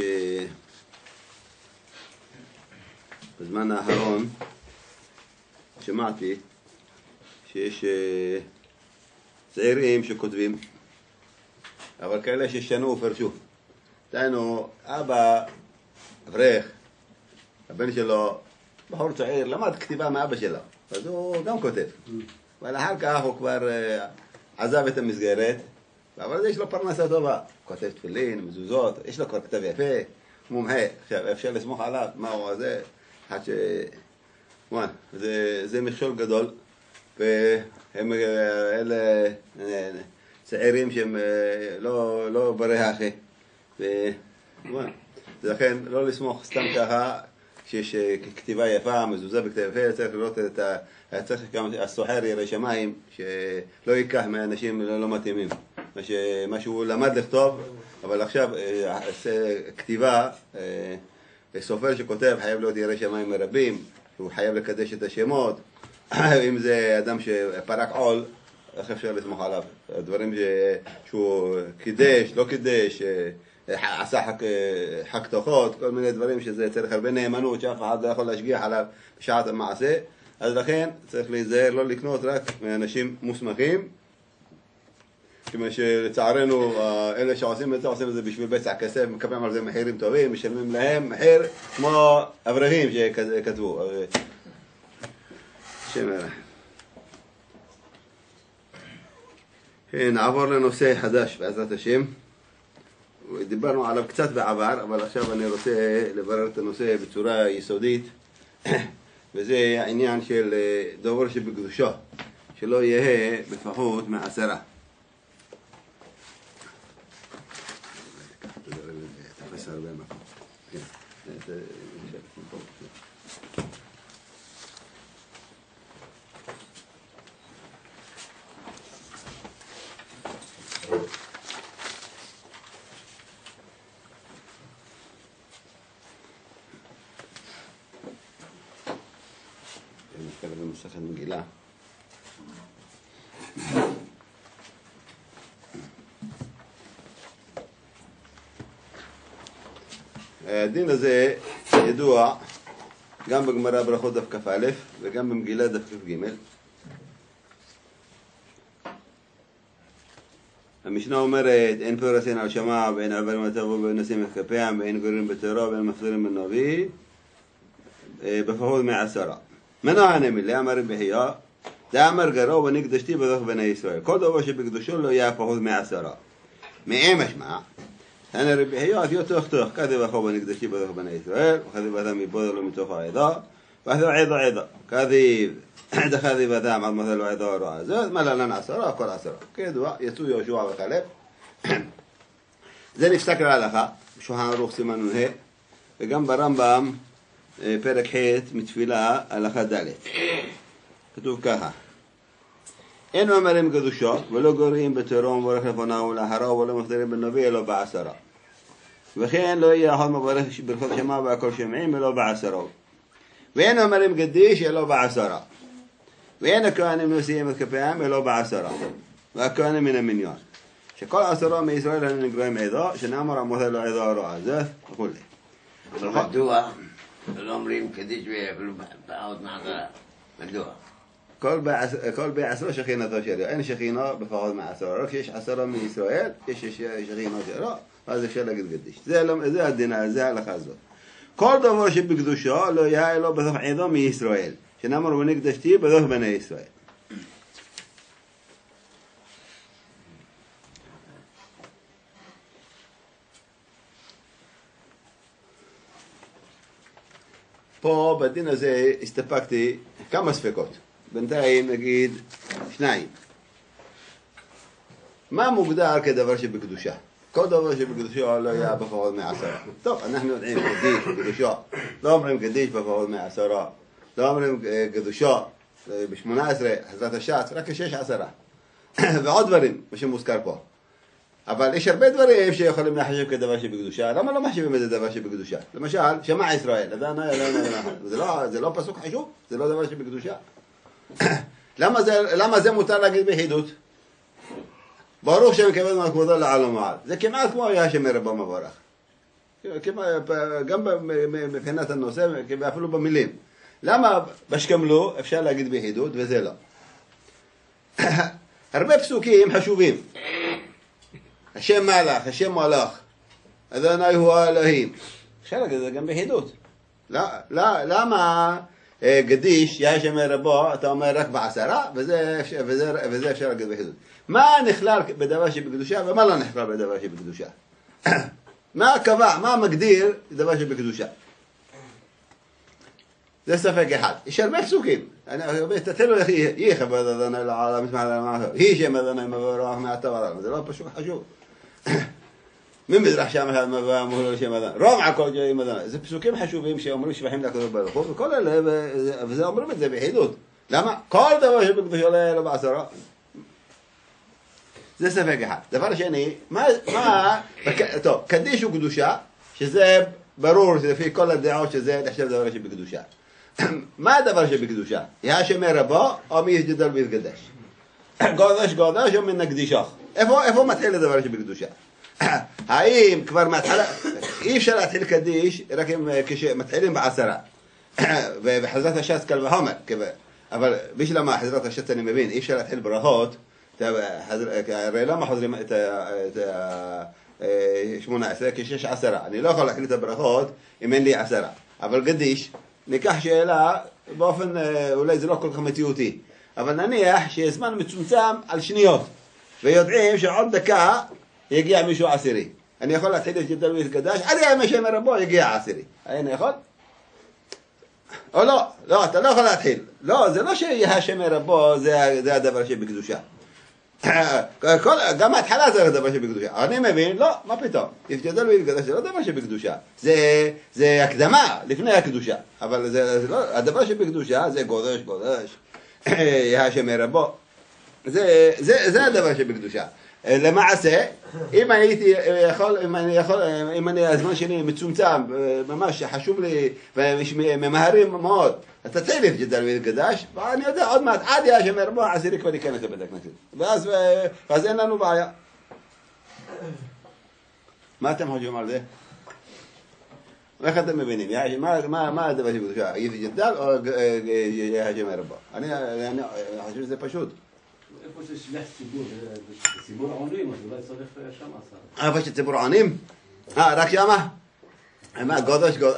S1: בזמן האחרון שמעתי שיש צעירים שכותבים, אבל כאלה ששנו ופרשו. דהיינו, אבא, אברך, הבן שלו, בחור צעיר, למד כתיבה מאבא שלו, אז הוא גם כותב. אבל אחר כך הוא כבר עזב את המסגרת, אבל יש לו פרנסה טובה. הוא כותב תפילין, מזוזות, יש לו כבר כתב יפה, מומחה. עכשיו, אפשר לסמוך עליו, מה הוא הזה? אחד ש... וואן, זה, זה מכשול גדול, והם אלה צעירים שהם לא, לא ברי הכי. וואן, לכן לא לסמוך סתם ככה, כשיש כתיבה יפה, מזוזה בכתב יפה, צריך לראות את ה... צריך גם הסוחר ירא שמיים, שלא ייקח מאנשים לא מתאימים. מה שהוא למד לכתוב, אבל עכשיו כתיבה, סופר שכותב חייב להיות ירא שמיים מרבים, הוא חייב לקדש את השמות. אם זה אדם שפרק עול, איך אפשר לסמוך עליו? הדברים שהוא קידש, לא קידש, עשה חק, חק תוחות, כל מיני דברים שזה צריך הרבה נאמנות שאף אחד לא יכול להשגיח עליו בשעת המעשה. אז לכן צריך להיזהר לא לקנות רק מאנשים מוסמכים, כמו שלצערנו אלה שעושים את זה, עושים את זה בשביל בצע כסף, מקבלים על זה מחירים טובים, משלמים להם מחיר כמו אברכים שכתבו. נעבור לנושא חדש בעזרת השם. דיברנו עליו קצת בעבר, אבל עכשיו אני רוצה לברר את הנושא בצורה יסודית, וזה העניין של דבר שבקדושו, שלא יהיה בפחות מעשרה. תפס הרבה מקום. נתקרב למסכת מגילה. הדין הזה ידוע גם בגמרא ברכות דף כ"א וגם במגילה דף כ"ג. המשנה אומרת, אין פרסין על שמע ואין עברים לטבו ואין נשים את כפיהם ואין גורים בתורה ואין מפזרים בנביא בפחות מעשרה. מנוע נמילה, אמר רבי חייא, דאמר גרו ונקדשתי בדרך בני ישראל. כל דבר שבקדושו לא יהיה פחות מעשרה. מאי משמע, הנה רבי חייא, אז יותוך תוך, כזה בחור ונקדשתי בדרך בני ישראל, וכזה בדם מבודר לו מתוך העדה, וכזה עדה עדה, כזה דחזה בדם עד מזל העדה הרעה הזאת, מה ללן עשרה, כל עשרה. כידוע, יצאו יהושע וכלב. זה נפסק להלכה, בשולחן ערוך סימן נ"ה, וגם ברמב"ם, פרק ח' מתפילה הלכה ד'. כתוב ככה: אין אומרים קדושו ולא גורעים בתורה ומברך לפניו ולאחריו ולא מפטרים בנביא אלא בעשרה. וכן לא יהיה אחד מברך ברכות שמע והכל שומעים אלא בעשרה. ואין אומרים קדיש אלא בעשרה. ואין הכהנים נושאים את כפיהם אלא בעשרה. והכהנים מן המניין. שכל עשרה מישראל הם נגרעים עדה, שנאמר המותר לעדה הרעה. זה וכו'.
S4: מדוע לא אומרים קדיש ואפילו פחות מעשרה? מדוע?
S1: כל בעשרה שכינתו שלו, אין שכינה בפחות מעשרה, רק כשיש עשרה מישראל, יש שכינה שלו, אז אפשר להגיד קדיש. זה הדין, זה ההלכה הזאת. כל דבר שבקדושו לא יהיה לו בתוך עדה מישראל, שנאמר ונקדשתי בתוך בני ישראל. פה בדין הזה הסתפקתי כמה ספקות. בינתיים נגיד שניים. מה מוגדר כדבר שבקדושה? כל דבר שבקדושה לא יהיה בפחות מעשרה. טוב, אנחנו יודעים קדיש בקדושה. לא אומרים קדיש בפחות מעשרה. לא אומרים קדושה ב-שמונה עשרה, חזרת השץ, רק כשיש עשרה. ועוד דברים, מה שמוזכר פה. אבל יש הרבה דברים שיכולים להחשב כדבר שבקדושה. למה לא מחשבים את זה דבר שבקדושה? למשל, שמע ישראל. זה לא, זה לא פסוק חשוב? זה לא דבר שבקדושה? למה זה, למה זה מותר להגיד ביחידות? ברוך שם כבד מכבודו לעולם ועד. זה כמעט כמו היה שם רבה מבורך. גם מבחינת הנושא, ואפילו במילים. למה בשכמלו אפשר להגיד ביחידות וזה לא? הרבה פסוקים חשובים. השם מלך, השם מלך, אדוני הוא האלוהים. אפשר להגיד את זה גם ביחידות. למה גדיש, יהיה שם רבו, אתה אומר רק בעשרה, וזה, וזה, וזה אפשר להגיד ביחידות. מה נכלל בדבר שבקדושה ומה לא נכלל בדבר שבקדושה? מה קבע, מה מגדיר דבר שבקדושה? זה ספק אחד. יש הרבה פסוקים. תתחילו איך יהיה כבוד אדוני לעולם, היא שם אדוני מבורך מעתה ועד. זה לא פשוט חשוב. מי מזרח שם אחד מבואה אמרו לו שם אדוני. רוב עקוד ג'ויים אדוני. זה פסוקים חשובים שאומרים שבחים לקדוש ברוך הוא, וכל אלה, וזה אומרים את זה ביחידות. למה? כל דבר שבקדושה עולה לו בעשרה. זה ספק אחד. דבר שני, מה, מה, טוב, קדיש הוא קדושה, שזה ברור, לפי כל הדעות שזה נחשב דבר שבקדושה. מה הדבר שבקדושה? יהיה שמי רבו, או מי יגדל ויתקדש? גודש גודש או מן נקדישך? איפה, איפה מתחיל הדבר שבקדושה? האם כבר מתחילה, אי אפשר להתחיל קדיש, רק אם כשמתחילים בעשרה. וחזרת השץ קל וחומר, אבל בשביל מה חזרת השץ אני מבין, אי אפשר להתחיל ברכות, הרי למה חוזרים את שמונה עשרה? כשיש עשרה. אני לא יכול להקליט את הברכות אם אין לי עשרה. אבל גדיש, ניקח שאלה באופן, אולי זה לא כל כך מציאותי, אבל נניח שזמן מצומצם על שניות, ויודעים שעוד דקה יגיע מישהו עשירי. אני יכול להתחיל להתגדל ולהתקדש, עד יהיה משם רבו יגיע עשירי. אני יכול? או לא, לא, אתה לא יכול להתחיל. לא, זה לא שיהיה שם רבו, זה, זה הדבר שבקדושה. כל, גם ההתחלה זה הדבר שבקדושה. אני מבין, לא, מה פתאום? להתגדל ולהתקדש זה לא דבר שבקדושה. זה, זה הקדמה לפני הקדושה. אבל זה, זה לא, הדבר שבקדושה זה גודש, גודש. יהיה שם רבו. זה, זה, זה הדבר שבקדושה. למעשה, אם אני הייתי יכול, אם אני יכול, אם אני, הזמן שלי מצומצם, ממש חשוב לי, וממהרים מאוד, אז תתחיל להתגדל ולהתקדש, ואני יודע, עוד מעט, עד יהיה שם רבו, עשירי כבר ייכנס לבית הכנסת. ואז, ואז אין לנו בעיה. מה אתם חושבים על זה? איך אתם מבינים? מה, מה, מה הדבר שבקדושה? יתגדל או יהיה שם רבו? אני, אני חושב שזה פשוט.
S5: איפה ששליח ציבור, ציבור עונים, אז אולי צריך שם עשרה.
S1: איפה שציבור עונים? אה, רק שמה? מה, גודש גודש,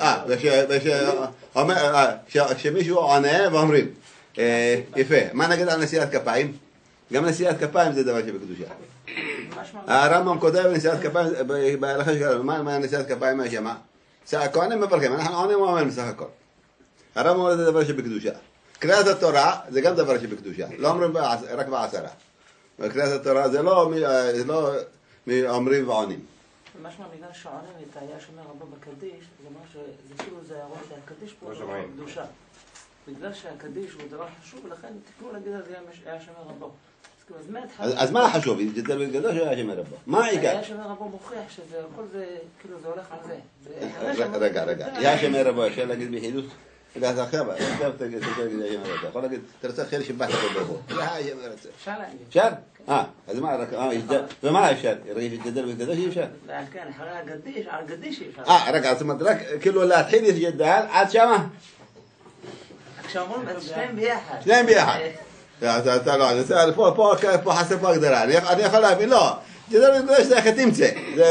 S1: אה, כשמישהו עונה ואומרים, יפה, מה נגיד על נשיאת כפיים? גם נשיאת כפיים זה דבר שבקדושה. הרמב"ם כותב נשיאת כפיים, בהלכה שלנו, מה נשיאת כפיים מה שמה? הכהנים מברכים, אנחנו עונים ואומרים בסך הכל. הרמב"ם אומר זה דבר שבקדושה. קריאת התורה זה גם דבר שבקדושה, לא אומרים רק בעשרה. קריאת התורה זה לא אומרים ועונים.
S3: משמע בגלל שעונים את היה שומר רבו בקדיש, זה אומר שזה כאילו זה הרוב שהקדיש פה הוא קדושה. בגלל שהקדיש הוא דבר חשוב, ולכן תקנו להגיד על זה היה שומר רבו.
S1: אז מה החשוב? יתגדל ולהתקדש או היה שומר רבו? מה העיקר?
S3: היה שומר רבו מוכיח שזה, הכל זה, כאילו זה הולך על זה.
S1: רגע, רגע, היה שומר רבו, אפשר להגיד ביחידות? אתה עכשיו, עכשיו תגיד, אתה יכול להגיד, אתה רוצה אחרי שבאת בבוא.
S3: אפשר להגיד.
S1: אפשר? אה, אז מה, ומה אפשר? יתגדל ולהתקדש אי אפשר?
S3: כן, אחרי הגדיש, על הגדיש אי אפשר.
S1: אה, רגע, זאת אומרת, רק כאילו להתחיל להתגדל עד שמה?
S3: כשאומרים את שניהם ביחד.
S1: שניהם ביחד. אתה לא, פה חסר פה הגדרה, אני יכול להבין, לא, יתגדל ולהתקדש זה איך תמצא,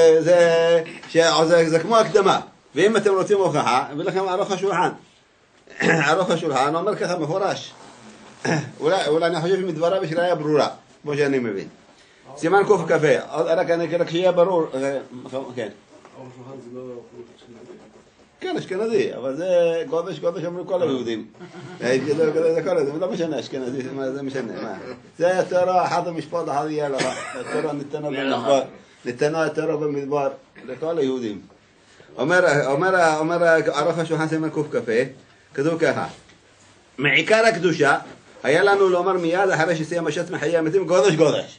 S1: זה כמו הקדמה, ואם אתם רוצים הוכחה, מביא לכם ערוך השולחן. ערוך השולחן אומר ככה מפורש. אולי אני חושב שמדבריו יש ראיה ברורה, כמו שאני מבין. סימן קוף קפה, רק אני כשיהיה ברור, כן.
S5: ערוך השולחן זה לא אשכנזי?
S1: כן, אשכנזי, אבל זה גודש, גודש אומרים כל היהודים. זה כל היהודים, לא משנה אשכנזי, זה משנה, מה? זה התורה, אחד המשפט, אחד יהיה לך. התורה ניתנה במדבר, ניתנה התורה במדבר לכל היהודים. אומר ערוך השולחן סימן קוף קפה, כתוב ככה, מעיקר הקדושה, היה לנו לומר מיד אחרי שסיים השץ מחיי המתים, גודש גודש.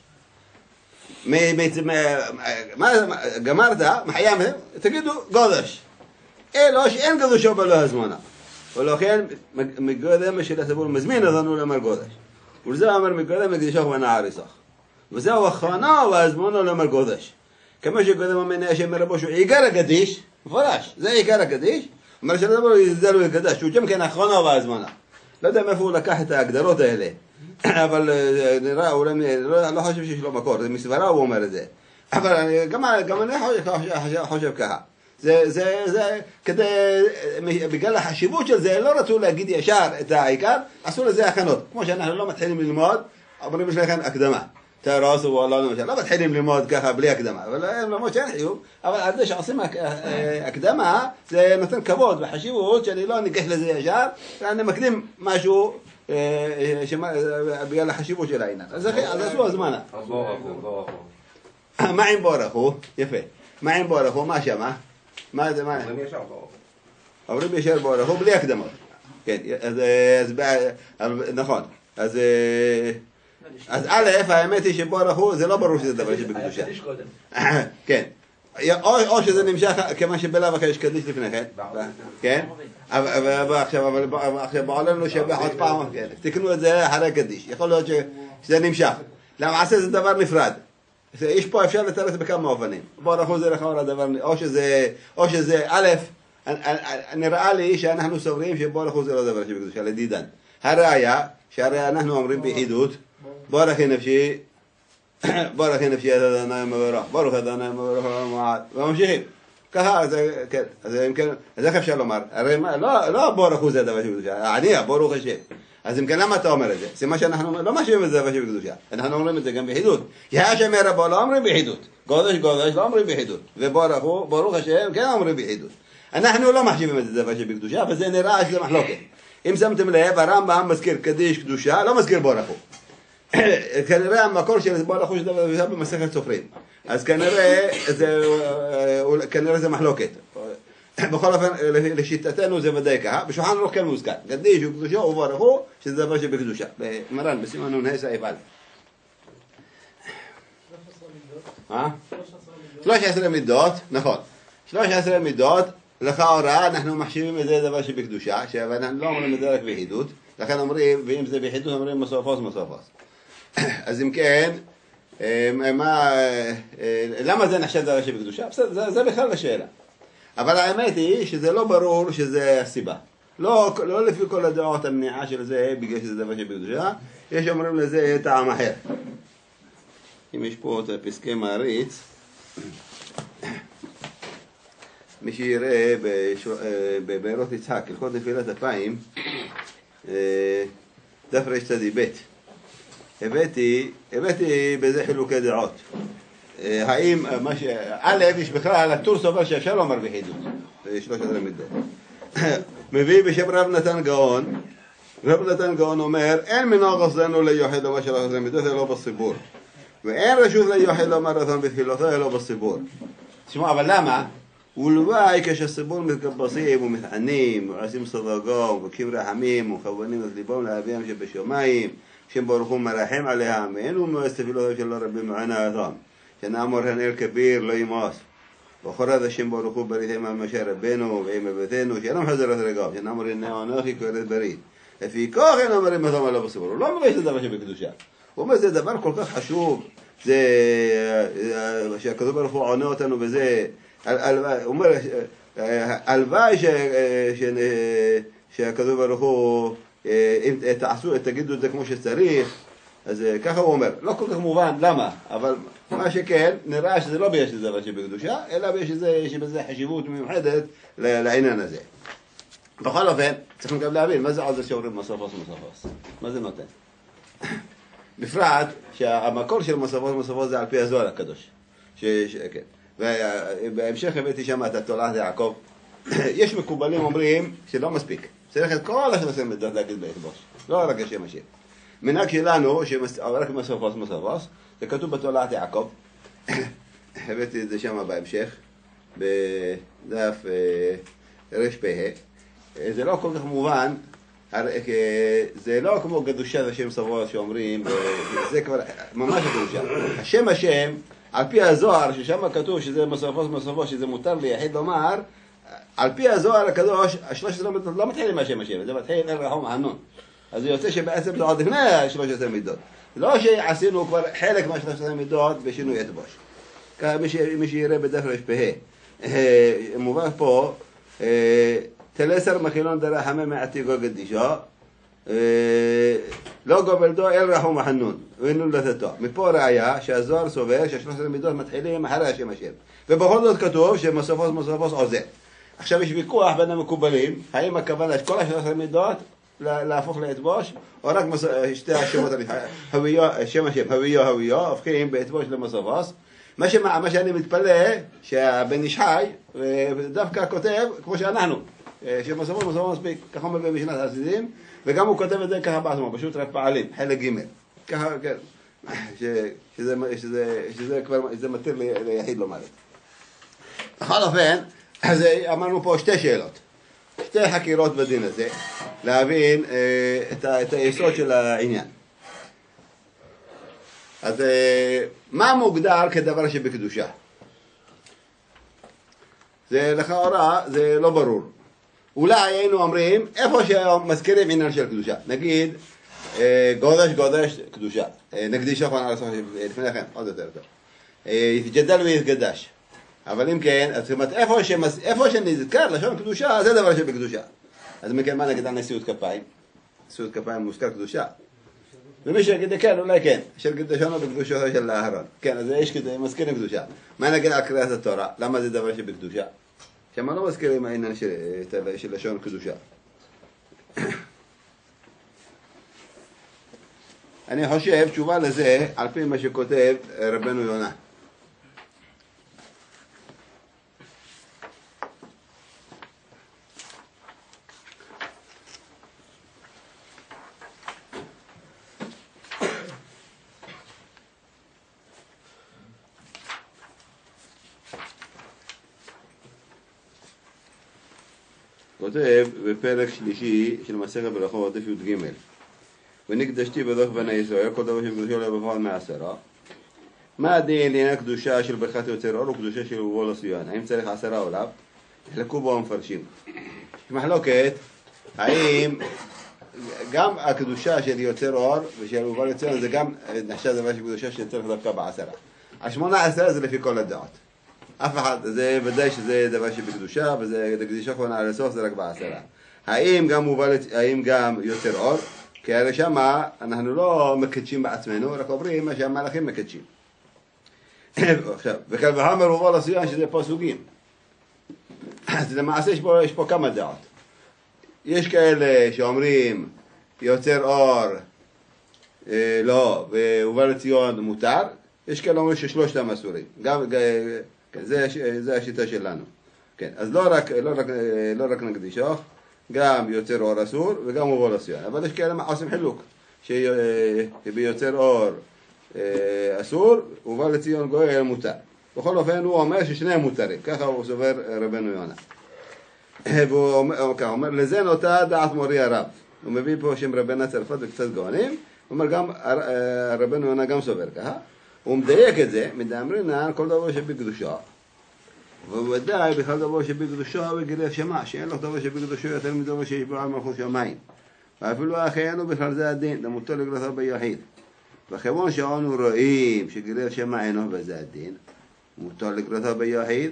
S1: גמרת, מחיי המתים, תגידו גודש. אלו שאין קדושו בלא הזמנה. ולכן, מגודם של הסבור מזמין אותנו לומר גודש. ולזה אומר מגודם מקדישך ונעריסך. וזהו הכנה והזמנה לומר גודש. כמו שקודם אמרנו השם רבו שהוא עיקר הקדיש, מפורש, זה עיקר הקדיש, אומר שלדבר יזדל ולקדש, שהוא גם כן הכנה והזמנה. לא יודע מאיפה הוא לקח את ההגדרות האלה, אבל נראה, הוא לא, לא חושב שיש לו מקור, זה מסברה הוא אומר את זה. אבל גם, גם אני חושב, חושב ככה. זה, זה, זה, כדי, בגלל החשיבות של זה, לא רצו להגיד ישר את העיקר, עשו לזה הכנות. כמו שאנחנו לא מתחילים ללמוד, אומרים יש לכם הקדמה. תרסו וואלה למשל, לא מתחילים ללמוד ככה בלי הקדמה, אבל הם למרות שאין חיוב, אבל על זה שעושים הקדמה, זה נותן כבוד וחשיבות שאני לא ניגש לזה ישר, אני מקדים משהו בגלל החשיבות של העניין. אז עשו הזמנה. מה עם בורכו? יפה. מה עם בורכו? מה שמה? מה זה מה? אומרים ישר בורכו בלי הקדמות. כן, אז נכון. אז אז א', האמת היא שבורכו זה לא ברור שזה דבר שבקדושה. כן. או שזה נמשך כמה שבלאו אחרי יש קדיש לפני כן. כן? אבל עכשיו בעולם לא שבח עוד פעם. תקנו את זה אחרי קדיש. יכול להיות שזה נמשך. למעשה זה דבר נפרד. יש פה אפשר לתרץ בכמה אופנים. בורכו זה לכאורה דבר, או שזה, או שזה, א', נראה לי שאנחנו סוברים שבורכו זה לא דבר שבקדושה, לדידן. הראיה, שהרי אנחנו אומרים ביחידות, בורכי נפשי, בורכי נפשי את אדוני מבורך, ברוך אדוני מבורך ומועד, וממשיכים. ככה, זה, כן, אז אם כן, אז איך אפשר לומר? הרי מה, לא, לא בורכו זה דבר שבקדושה, ענייה, ברוך השם. אז אם כן, למה אתה אומר את זה? זה מה שאנחנו לא משאירים את זה דבר שבקדושה. אנחנו אומרים את זה גם ביחידות. יה השם ירבו לא אומרים ביחידות. גודש גודש לא אומרים ביחידות. ובורכו, ברוך השם, כן אומרים ביחידות. אנחנו לא מחשיבים את זה דבר שבקדושה, וזה נראה שזה מחלוקת. אם שמתם לב, הרמב"ם מזכיר קדיש קדושה, לא מזכיר בורכו. כנראה המקור של בורכו זה דבר שבקדושה במסכת סופרים. אז כנראה זה, כנראה זה מחלוקת. בכל אופן, לשיטתנו זה ודאי ככה, בשולחן ערוך כן מוזכר, קדיש וקדושו ובורכו, שזה דבר שבקדושה. במרן, בסימן נ"ה סעיף א'. שלוש עשרה מידות, נכון. שלוש עשרה מידות, לכאורה אנחנו מחשיבים את זה דבר שבקדושה, שאנחנו לא אומרים את זה רק ביחידות, לכן אומרים, ואם זה ביחידות אומרים מסופוס מסופוס. אז אם כן, מה, למה זה נחשב דבר שבקדושה? בסדר, זה בכלל השאלה. אבל האמת היא שזה לא ברור שזה הסיבה. לא, לא לפי כל הדעות המניעה של זה, בגלל שזה דבר שבקדושה, יש אומרים לזה טעם אחר. אם יש פה את פסקי מעריץ, מי שיראה בבארות יצחק, הלכות נפילת אפיים, דף רש צדי ב', הבאתי, הבאתי בזה חילוקי דעות. האם, מה ש... א', יש בכלל, הטור סובר שאפשר לומר ביחידות, שלוש עשרה מידות. מביא בשם רב נתן גאון, רב נתן גאון אומר, אין מנהג אצלנו ליוחד לומר שלוש עשרה מידות, אלא בציבור. ואין רשות ליוחד לומר אותם בתפילתו, אלא בציבור. תשמעו, אבל למה? ולוואי כשהציבור מתקבצים ומתענים, ועושים סדגה, ומבקשים רחמים, ומכוונים את ליבם לאביהם שבשמיים, שם ברוך הוא מרחם עליהם, ואין הוא מואס תפילותיהם של רבים מענה אותם. שנאמר הנר כביר לא ימאס. וחורד השם ברוך הוא בריתם על משה רבנו ועם אבותינו, שאינם חזרת רגעיו, שנאמר הנה אנוכי כרת ברית. לפי כך אין אומרים אותם עליו בציבור. הוא לא אומר שזה דבר שבקדושה. הוא אומר זה דבר כל כך חשוב, זה שהקדוש ברוך הוא עונה אותנו וזה, הוא אומר, הלוואי שהקדוש ברוך הוא, אם תעשו, תגידו את זה כמו שצריך, אז ככה הוא אומר, לא כל כך מובן, למה? אבל מה שכן, נראה שזה לא בגלל שזה דבר שבקדושה, אלא יש בזה חשיבות מיוחדת לעניין הזה. בכל אופן, צריכים גם להבין, מה זה עוד זה שאומרים מסופוס מסופוס? מה זה נותן? בפרט שהמקור של מסופוס מסופוס זה על פי הזוהר הקדוש. כן. ובהמשך הבאתי שם את התולעת יעקב. יש מקובלים אומרים שלא מספיק. צריך את כל השלושים מידות להגיד ביכבוש. לא רק השם השם. מנהג שלנו, שרק מסופוס מסופוס, זה כתוב בתולעת יעקב. הבאתי את זה שם בהמשך, בדף רפ"ה. זה לא כל כך מובן, זה לא כמו קדושה ושם סבוס שאומרים, זה כבר ממש קדושה. השם השם, על פי הזוהר, ששם כתוב שזה מסופוס מסופוס, שזה מותר ליחיד לומר, על פי הזוהר הקדוש, השלוש עשרה מידות לא מתחילים מהשם השם, זה מתחיל אל רחום ענון. אז זה יוצא שבעצם זה עוד לפני השלוש עשרה מידות. לא שעשינו כבר חלק מהשלוש עשרה מידות בשינוי אתבוש. מי שיראה בדף רפ"ה, מובן פה, תלסר מחילון דרחמי מעתיקו קדישו, לא גובל דו אל רחום החנון, ונולדתו. מפה ראיה שהזוהר סובר שהשלוש עשרה מידות מתחילים אחרי השם השם. ובכל זאת כתוב שמוספוס מוספוס עוזר. עכשיו יש ויכוח בין המקובלים, האם הכוונה שכל השלוש עשרה מידות להפוך לאתבוש, או רק שתי השמות, שם השם, הוויו הוויו, הופכים באתבוש למוספוס. מה שאני מתפלא, שהבן איש חי, דווקא כותב, כמו שאנחנו, שמוספוס מוספוס מספיק, ככה אומר במשנת החסידים, וגם הוא כותב את זה ככה בעצמו, פשוט רק פעלים, חלק ג' ככה, כן, שזה, שזה, שזה כבר, זה מתיר ליחיד לומר את. בכל אופן, אז אמרנו פה שתי שאלות, שתי חקירות בדין הזה, להבין אה, את, ה, את היסוד של העניין. אז אה, מה מוגדר כדבר שבקדושה? זה לכאורה, זה לא ברור. אולי היינו אומרים, איפה שמזכירים עניין של קדושה, נגיד, אה, גודש גודש קדושה, אה, נקדיש אחרונה על הסוף לפני כן, עוד יותר טוב, אה, יתגדל ויתגדש. אבל אם כן, אז זאת אומרת, איפה, שמס... איפה שנזכר לשון קדושה, זה דבר שבקדושה. אז מכן מה נגיד על נשיאות כפיים? נשיאות כפיים מוזכר קדושה. ומי שיגיד כן, אולי כן, של קדושנו בקדושו של אהרון. כן, אז יש כדי, מזכירים קדושה. מה נגיד על קריאת התורה? למה זה דבר שבקדושה? שמה לא מזכירים העניין של, של לשון קדושה. אני חושב, תשובה לזה, על פי מה שכותב רבנו יונה. כותב בפרק שלישי של מסכת ברכות, דף י"ג, ונקדשתי בדוח בני ישראל, כל דבר שבקדושו לא בפועל מעשרה. מה הדין לעניין קדושה של ברכת יוצר אור וקדושה של ובוא לסיון? האם צריך עשרה או לאו? החלקו בו המפרשים. יש מחלוקת, האם גם הקדושה של יוצר אור ושל ובוא לסיון זה גם נחשב דבר של קדושה שצריך דווקא בעשרה. השמונה עשרה זה לפי כל הדעות. אף אחד, זה ודאי שזה דבר שבקדושה, וזה קדישה אחרונה על הסוף, זה רק בעשרה. האם גם מובל, האם גם יוצר אור? כי הרי שמה אנחנו לא מקדשים בעצמנו, רק אומרים מה שהמלאכים מקדשים. עכשיו, וכאן והמר מובל לסיון שזה פה סוגים. אז למעשה יש פה, יש פה כמה דעות. יש כאלה שאומרים יוצר אור, אה, לא, ומובל לציון מותר. יש כאלה אומרים ששלושתם אסורים. גם... כן, זה, זה השיטה שלנו. כן, אז לא רק, לא רק, לא רק נקדישו, גם יוצר אור אסור וגם מובוא לסיון. אבל יש כאלה עושים חילוק, שביוצר אור אסור, ובא לציון גואל מותר. בכל אופן הוא אומר ששניהם מותרים, ככה הוא סובר רבנו יונה. והוא אומר, אומר, לזה נוטה דעת מורי הרב. הוא מביא פה שם רבנה צרפת וקצת גאונים, הוא אומר גם, רבנו יונה גם סובר ככה. הוא מדייק את זה, מדאמרינן כל דבר שבקדושה, ובוודאי בכלל דבר שבקדושה הוא גילה שמע, שאין לו דבר שבקדושה יותר מדבר שיש בו על מלכות שמיים. ואפילו אחיינו בכלל זה הדין, למותר לגלותו ביחיד. וכיוון שאנו רואים שגילה שמע אינו בזה הדין, מותר לגלותו ביחיד,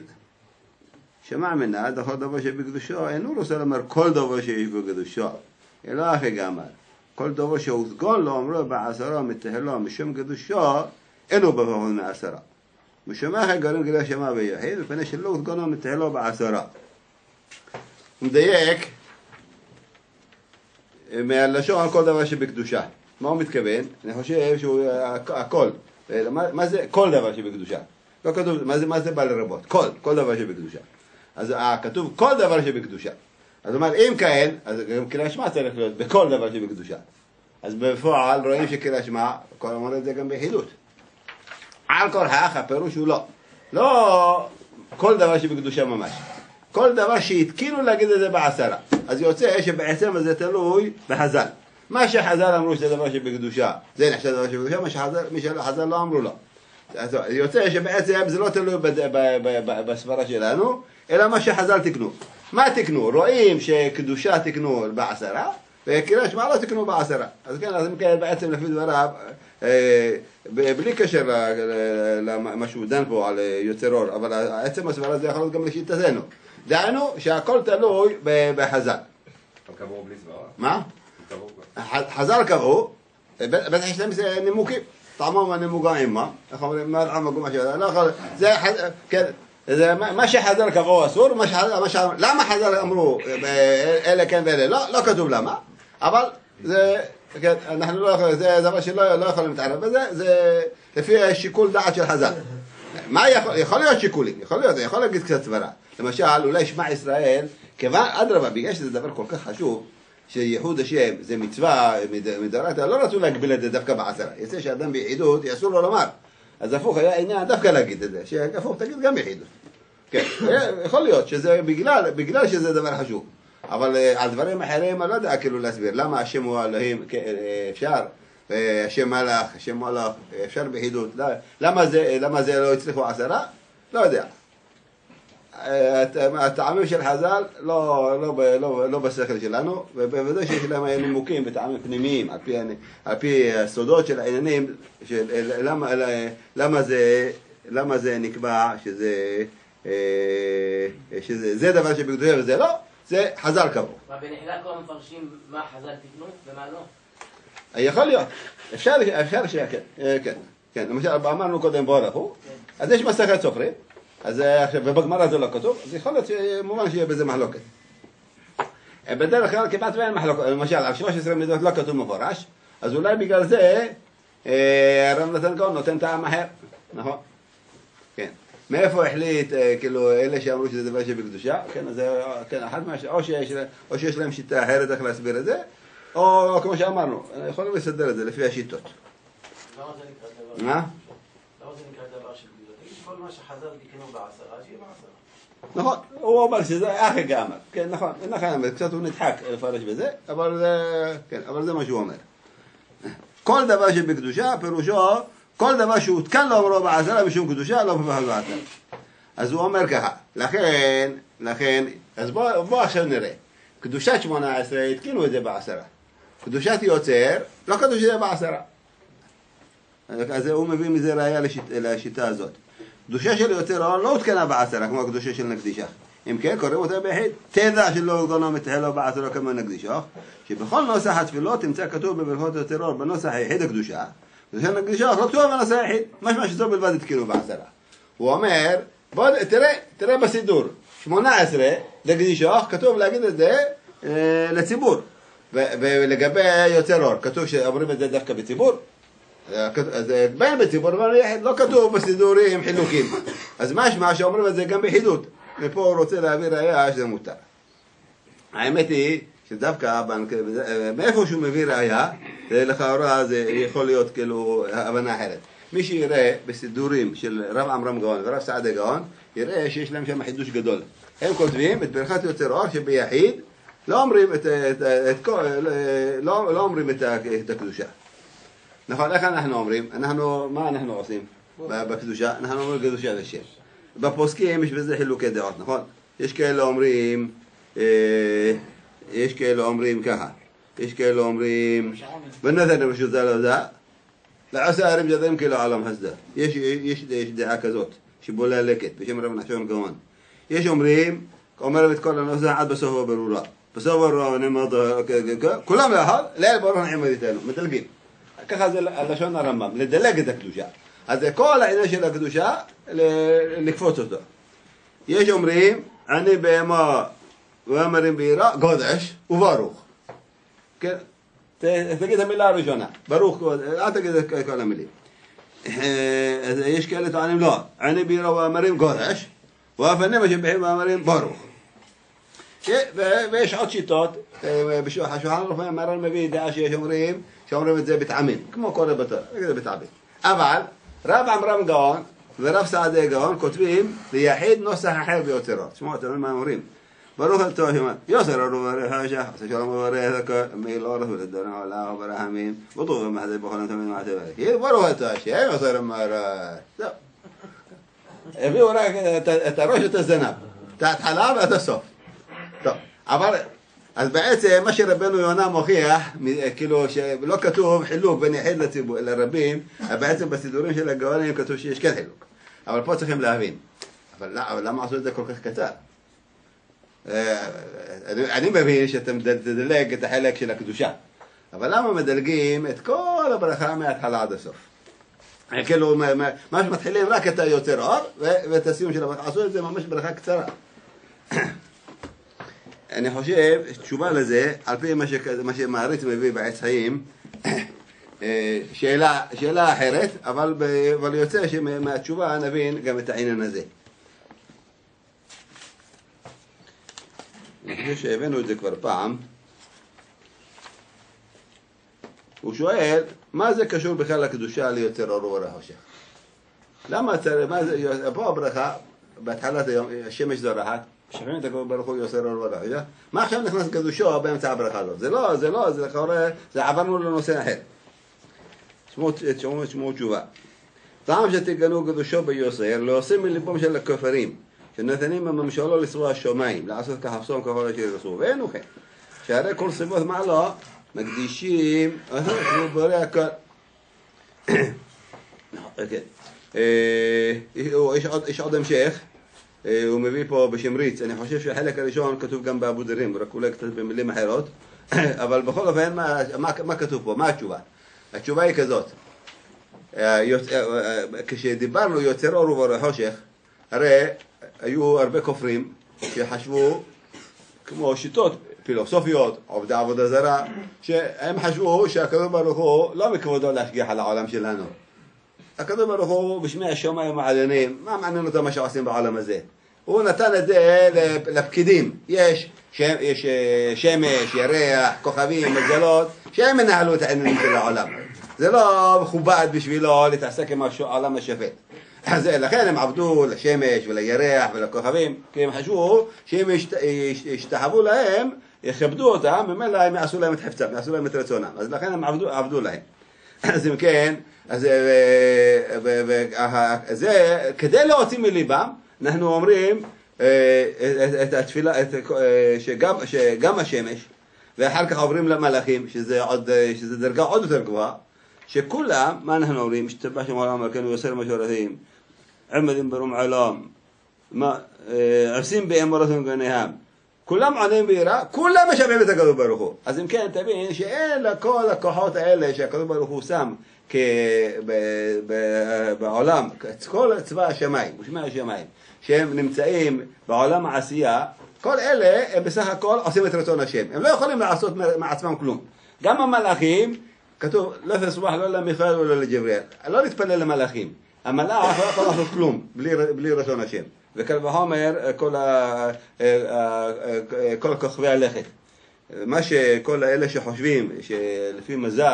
S1: שמע מנה, דכל דבר שבקדושה, אינו רוצה לומר כל דבר שיש בקדושה, אלא אחי גמר. כל דבר שהוסגון לו אמרו בעשרה מתהלו משום קדושה, אינו בפעול מעשרה. משום אחר גרים גילה שמע ביחיד, ופני שלא הוסגונו מתהלו בעשרה. הוא מדייק מהלשון על כל דבר שבקדושה. מה הוא מתכוון? אני חושב שהוא הכל. מה, מה זה כל דבר שבקדושה? לא כתוב, מה זה, מה זה בא לרבות? כל, כל דבר שבקדושה. אז כתוב כל דבר שבקדושה. אז אומר, אם כן, אז גם קריאת שמע צריך להיות בכל דבר שבקדושה. אז בפועל רואים שקריאת שמע, כל אומר את זה גם ביחידות. על כל האח, הפירוש הוא לא. לא כל דבר שבקדושה ממש. כל דבר שהתקינו להגיד את זה בעשרה. אז יוצא שבעצם זה תלוי בחז"ל. מה שחז"ל אמרו שזה דבר שבקדושה, זה נחשב דבר שבקדושה, מה שחז"ל לא אמרו לו. אז יוצא שבעצם זה לא תלוי בסברה שלנו, אלא מה שחז"ל תקנו. מה תקנו? רואים שקדושה תקנו בעשרה, וקריאת שמע לא תקנו בעשרה. אז כן, אז בעצם לפי דבריו, בלי קשר למה שהוא דן פה על יוצר אור, אבל עצם הסברה זה יכול להיות גם לשיטתנו. דענו שהכל תלוי בחז"ל.
S6: הם קבעו בלי סברה?
S1: מה?
S6: הם קבעו
S1: חז"ל קבעו, בטח יש להם נימוקים, טעמם הנימוגה עימה, איך אומרים, מה לעם הגומה שלנו, לא יכול, זה, כן, זה, מה שחז"ל קבעו אסור, מה שחז"ל, למה חז"ל אמרו, אלה כן ואלה, לא, לא כתוב למה, אבל זה, כן, אנחנו לא יכולים, זה דבר שלא לא יכולים להתערב בזה, זה לפי שיקול דעת של חז"ל. מה יכול, יכול להיות שיקולים, יכול להיות, יכול להגיד קצת סברה. למשל, אולי שמע ישראל, כיוון, אדרבה, בגלל שזה דבר כל כך חשוב, שייחוד השם זה מצווה מדאורייתא, לא רצו להגביל את זה דווקא בעשרה. יצא שאדם ביחידות, אסור לו לומר. אז הפוך היה עניין דווקא להגיד את זה, שהפוך תגיד גם ביחידות. כן, יכול להיות שזה בגלל, בגלל שזה דבר חשוב. אבל על דברים אחרים, אני לא יודע כאילו להסביר. למה השם הוא אלוהים, אפשר, השם מלאך, השם מלאך, אפשר ביחידות. למה זה, למה זה לא הצליחו עשרה? לא יודע. הטעמים של חז"ל לא, לא, לא, לא בשכל שלנו, ובוודאי שיש להם נימוקים וטעמים פנימיים, על פי, על פי הסודות של העניינים, של למה, למה זה, למה זה נקבע שזה, שזה זה דבר שבקדושה וזה לא, זה חז"ל קבעו.
S3: מה בנחילה כבר מפרשים מה חז"ל תקנו ומה לא?
S1: יכול להיות, אפשר, אפשר שכן, כן, כן, למשל אמרנו קודם בורך הוא, אז יש מסכת סופרים, אז ובגמרא זה לא כתוב, אז יכול להיות שמובן שיהיה בזה מחלוקת. בדרך כלל כמעט ואין מחלוקת, למשל על שלוש עשרה מידות לא כתוב מפורש, אז אולי בגלל זה הרב נתן גאון נותן טעם אחר, נכון? כן. מאיפה החליט, כאילו, אלה שאמרו שזה דבר שבקדושה, כן, אז כן, אחת מה, או שיש, או שיש להם שיטה אחרת איך להסביר את זה, או כמו שאמרנו, יכולים לסדר את זה לפי השיטות.
S3: למה זה נקרא דבר?
S1: מה?
S3: למה זה נקרא דבר של גדולה? תגיד כל מה שחז"ל תקנו בעשרה, שיהיה בעשרה.
S1: נכון, הוא אומר שזה אחי גאמר, כן, נכון, נכון, קצת הוא נדחק לפרש בזה, אבל זה, כן, אבל זה מה שהוא אומר. כל דבר שבקדושה, פירושו, כל דבר שהותקן לו אמרו בעשרה משום קדושה, לא מפחד בעשרה. אז הוא אומר ככה, לכן, לכן, אז בוא, בוא עכשיו נראה. קדושת שמונה עשרה, התקינו את זה בעשרה. קדושת יוצר, לא כתוב שזה בעשרה. אז הוא מביא מזה ראיה לשיט, לשיטה הזאת. קדושה של יוצר לא הותקנה בעשרה, כמו הקדושה של נקדישה. אם כן, קוראים אותה ביחיד. תדע שלא גונו מתחילו בעשרה כמו נקדישה, שבכל נוסח התפילות תמצא כתוב בברכות הטרור בנוסח היחיד הקדושה, קדושה נקדישה לא כתוב בנוסח היחיד, משמע שזו בלבד התקינו בעשרה. הוא אומר, בוא תראה, תראה בסידור, שמונה עשרה, לקדישה, כתוב להגיד את זה אה, לציבור. ולגבי יוצר אור, כתוב שאומרים את זה דווקא בציבור, אז בין בציבור, אבל לא כתוב בסידורים חילוקים. אז משמע שאומרים את זה גם ביחידות. ופה הוא רוצה להביא ראיה שזה מותר. האמת היא שדווקא מאיפה שהוא מביא ראיה, לכאורה זה יכול להיות כאילו הבנה אחרת. מי שיראה בסידורים של רב עמרם גאון ורב סעדה גאון, יראה שיש להם שם חידוש גדול. הם כותבים את ברכת יוצר אור שביחיד, לא אומרים את, את, את, לא, לא אומרים את, את הקדושה. נכון, איך אנחנו אומרים? אנחנו, מה אנחנו עושים בקדושה? אנחנו אומרים קדושה לשם. בפוסקים יש בזה חילוקי דעות, נכון? יש כאלה אומרים, אה, יש כאלה אומרים ככה, יש כאלה אומרים, בנתן רשות זה לא זה, לעשה ערים ג'דם כאילו עולם הסדר. יש, יש, יש דעה כזאת, שבולה לקט, בשם רב נחשון גאון. יש אומרים, אומרים את כל הנושא עד בסוף הברורה. בסוף הברורה נמד, כולם לאחר, ליל ברוך נעמד איתנו, מדלגים. ככה זה לשון הרמב"ם, לדלג את הקדושה. אז זה כל העניין של הקדושה, לקפוץ אותו. יש אומרים, אני בהמה ואמרים בעירה, גודש וברוך. כן? תגיד את המילה הראשונה, ברוך, אל תגיד את כל המילים. יש כאלה טוענים לא, אני בעירה ואמרים גודש, ואפנים שבחים ואמרים ברוך. ויש עוד שיטות, השולחן ערוך מרן מביא דעה שיש אומרים, שאומרים את זה בטעמים, כמו כל רבתו, זה בטעמים. אבל רב עמרם גאון ורב סעדה גאון כותבים ליחיד נוסח אחר ביוצרו. תשמעו, אתם יודעים מה אומרים? ברוך אל תוהים, יוסר אנו ברך השח, ששלום וברך מיל אורף ולדונה עולה וברחמים, בטוח ומחזה בכל נתמים מעטה ברך. ברוך אל תוהים, שהם יוסר אמר, זהו. הביאו רק את הראש ואת הזנב, את ההתחלה ואת הסוף. טוב, אבל אז בעצם מה שרבנו יונה מוכיח, כאילו שלא כתוב חילוק בין יחיד לציבור, לרבים, בעצם בסידורים של הגאונים כתוב שיש כן חילוק. אבל פה צריכים להבין. אבל, אבל למה עשו את זה כל כך קצר? אני, אני מבין שאתם תדלג את החלק של הקדושה. אבל למה מדלגים את כל הברכה מההתחלה עד הסוף? כאילו, ממש מתחילים רק את היוצר אור, ואת הסיום של הברכה. עשו את זה ממש ברכה קצרה. אני חושב, תשובה לזה, על פי מה שמעריץ מביא בעץ חיים, שאלה, שאלה אחרת, אבל, אבל יוצא שמהתשובה נבין גם את העניין הזה. אני חושב שהבאנו את זה כבר פעם. הוא שואל, מה זה קשור בכלל לקדושה ליוצר אור וחושך? למה צריך, מה זה, פה הברכה, בהתחלת היום, השמש זורחת, שכחים את הקדוש ברוך הוא יוצר אור וחושך, מה עכשיו נכנס קדושו באמצע הברכה הזאת? זה לא, זה לא, זה לכאורה, זה עברנו לנושא אחר. תשמעו תשובה. טעם שתגנו קדושו ביוסר, לא עושים מליבם של הכופרים, שנתנים בממשלו לסרוע השומיים, לעשות כחפסום ככל אשר ירצו, ואין הוא כן. שהרי כל סיבות מעלו, מקדישים, הוא בורא הכל. יש עוד המשך, הוא מביא פה בשמריץ, אני חושב שהחלק הראשון כתוב גם באבו דרים, רק אולי קצת במילים אחרות, אבל בכל אופן, מה כתוב פה? מה התשובה? התשובה היא כזאת, כשדיברנו יוצר אור ובורא חושך, הרי היו הרבה כופרים שחשבו כמו שיטות פילוסופיות, עובדי עבודה זרה, שהם חשבו שהקדוש ברוך הוא לא מכבודו להשגיח על העולם שלנו. הקדוש ברוך הוא בשמי השמיים העליונים, מה מעניין אותו מה שעושים בעולם הזה? הוא נתן את זה לפקידים, יש, יש שמש, ירח, כוכבים, מזלות, שהם מנהלו את העניינים של העולם. זה לא מכובד בשבילו להתעסק עם העולם השפט. אז לכן הם עבדו לשמש ולירח ולכוכבים, כי הם חשבו שאם ישתחוו להם, יכבדו אותם, ממילא הם יעשו להם את חפצם, יעשו להם את רצונם. אז לכן הם עבדו, עבדו להם. אז אם כן, אז זה, כדי להוציא מליבם, אנחנו אומרים את התפילה, שגם, שגם השמש, ואחר כך עוברים למלאכים, שזה עוד, שזה דרגה עוד יותר גבוהה, שכולם, מה אנחנו אומרים? משתבח שם העולם, כנו יוסר משורתים, עמדים ברום עולם, עושים באמרתם גניהם, כולם עונים בירה, כולם משבחים את הקדוש ברוך הוא. אז אם כן, תבין שאין לכל הכוחות האלה שהקדוש ברוך הוא שם בעולם, כל צבא השמיים, ושמי השמיים, שהם נמצאים בעולם העשייה, כל אלה הם בסך הכל עושים את רצון השם. הם לא יכולים לעשות מעצמם כלום. גם המלאכים, כתוב, לא תסבח לא למיכאל ולא לג'בריאל. לא להתפלל למלאכים. המלאך לא יכול לעשות כלום, בלי, בלי רצון השם. וקל וחומר, כל, ה, כל כוכבי הלכת. מה שכל האלה שחושבים, שלפי מזל,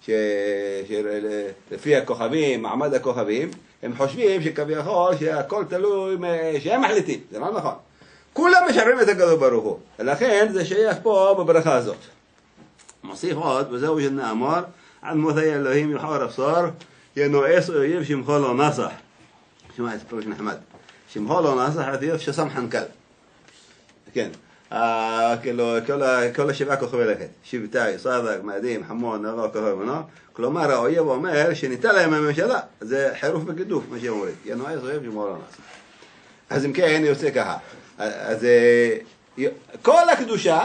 S1: שלפי הכוכבים, מעמד הכוכבים, הם חושבים שכביכול שהכל תלוי, שהם מחליטים. זה לא נכון. כולם משבחים את הקדוש ברוך הוא. ולכן זה שייך פה בברכה הזאת. מוסיף עוד, וזהו שנאמר, עד מותי אלוהים יחור הבשר, ינועס אויב שמחו לא נסח. שמע, זה פרש נחמד. שמחו לא נסח, עתיף ששם חנקל. כן. כאילו, כל השבעה כוכבי לכת. שבטאי, סדק, מאדים, חמון, נבוא, כוכב ונו. כלומר, האויב אומר שניתן להם הממשלה. זה חירוף וגידוף, מה שהם אומרים. ינועס אויב שמחו לא נסח. אז אם כן, יוצא ככה. אז כל הקדושה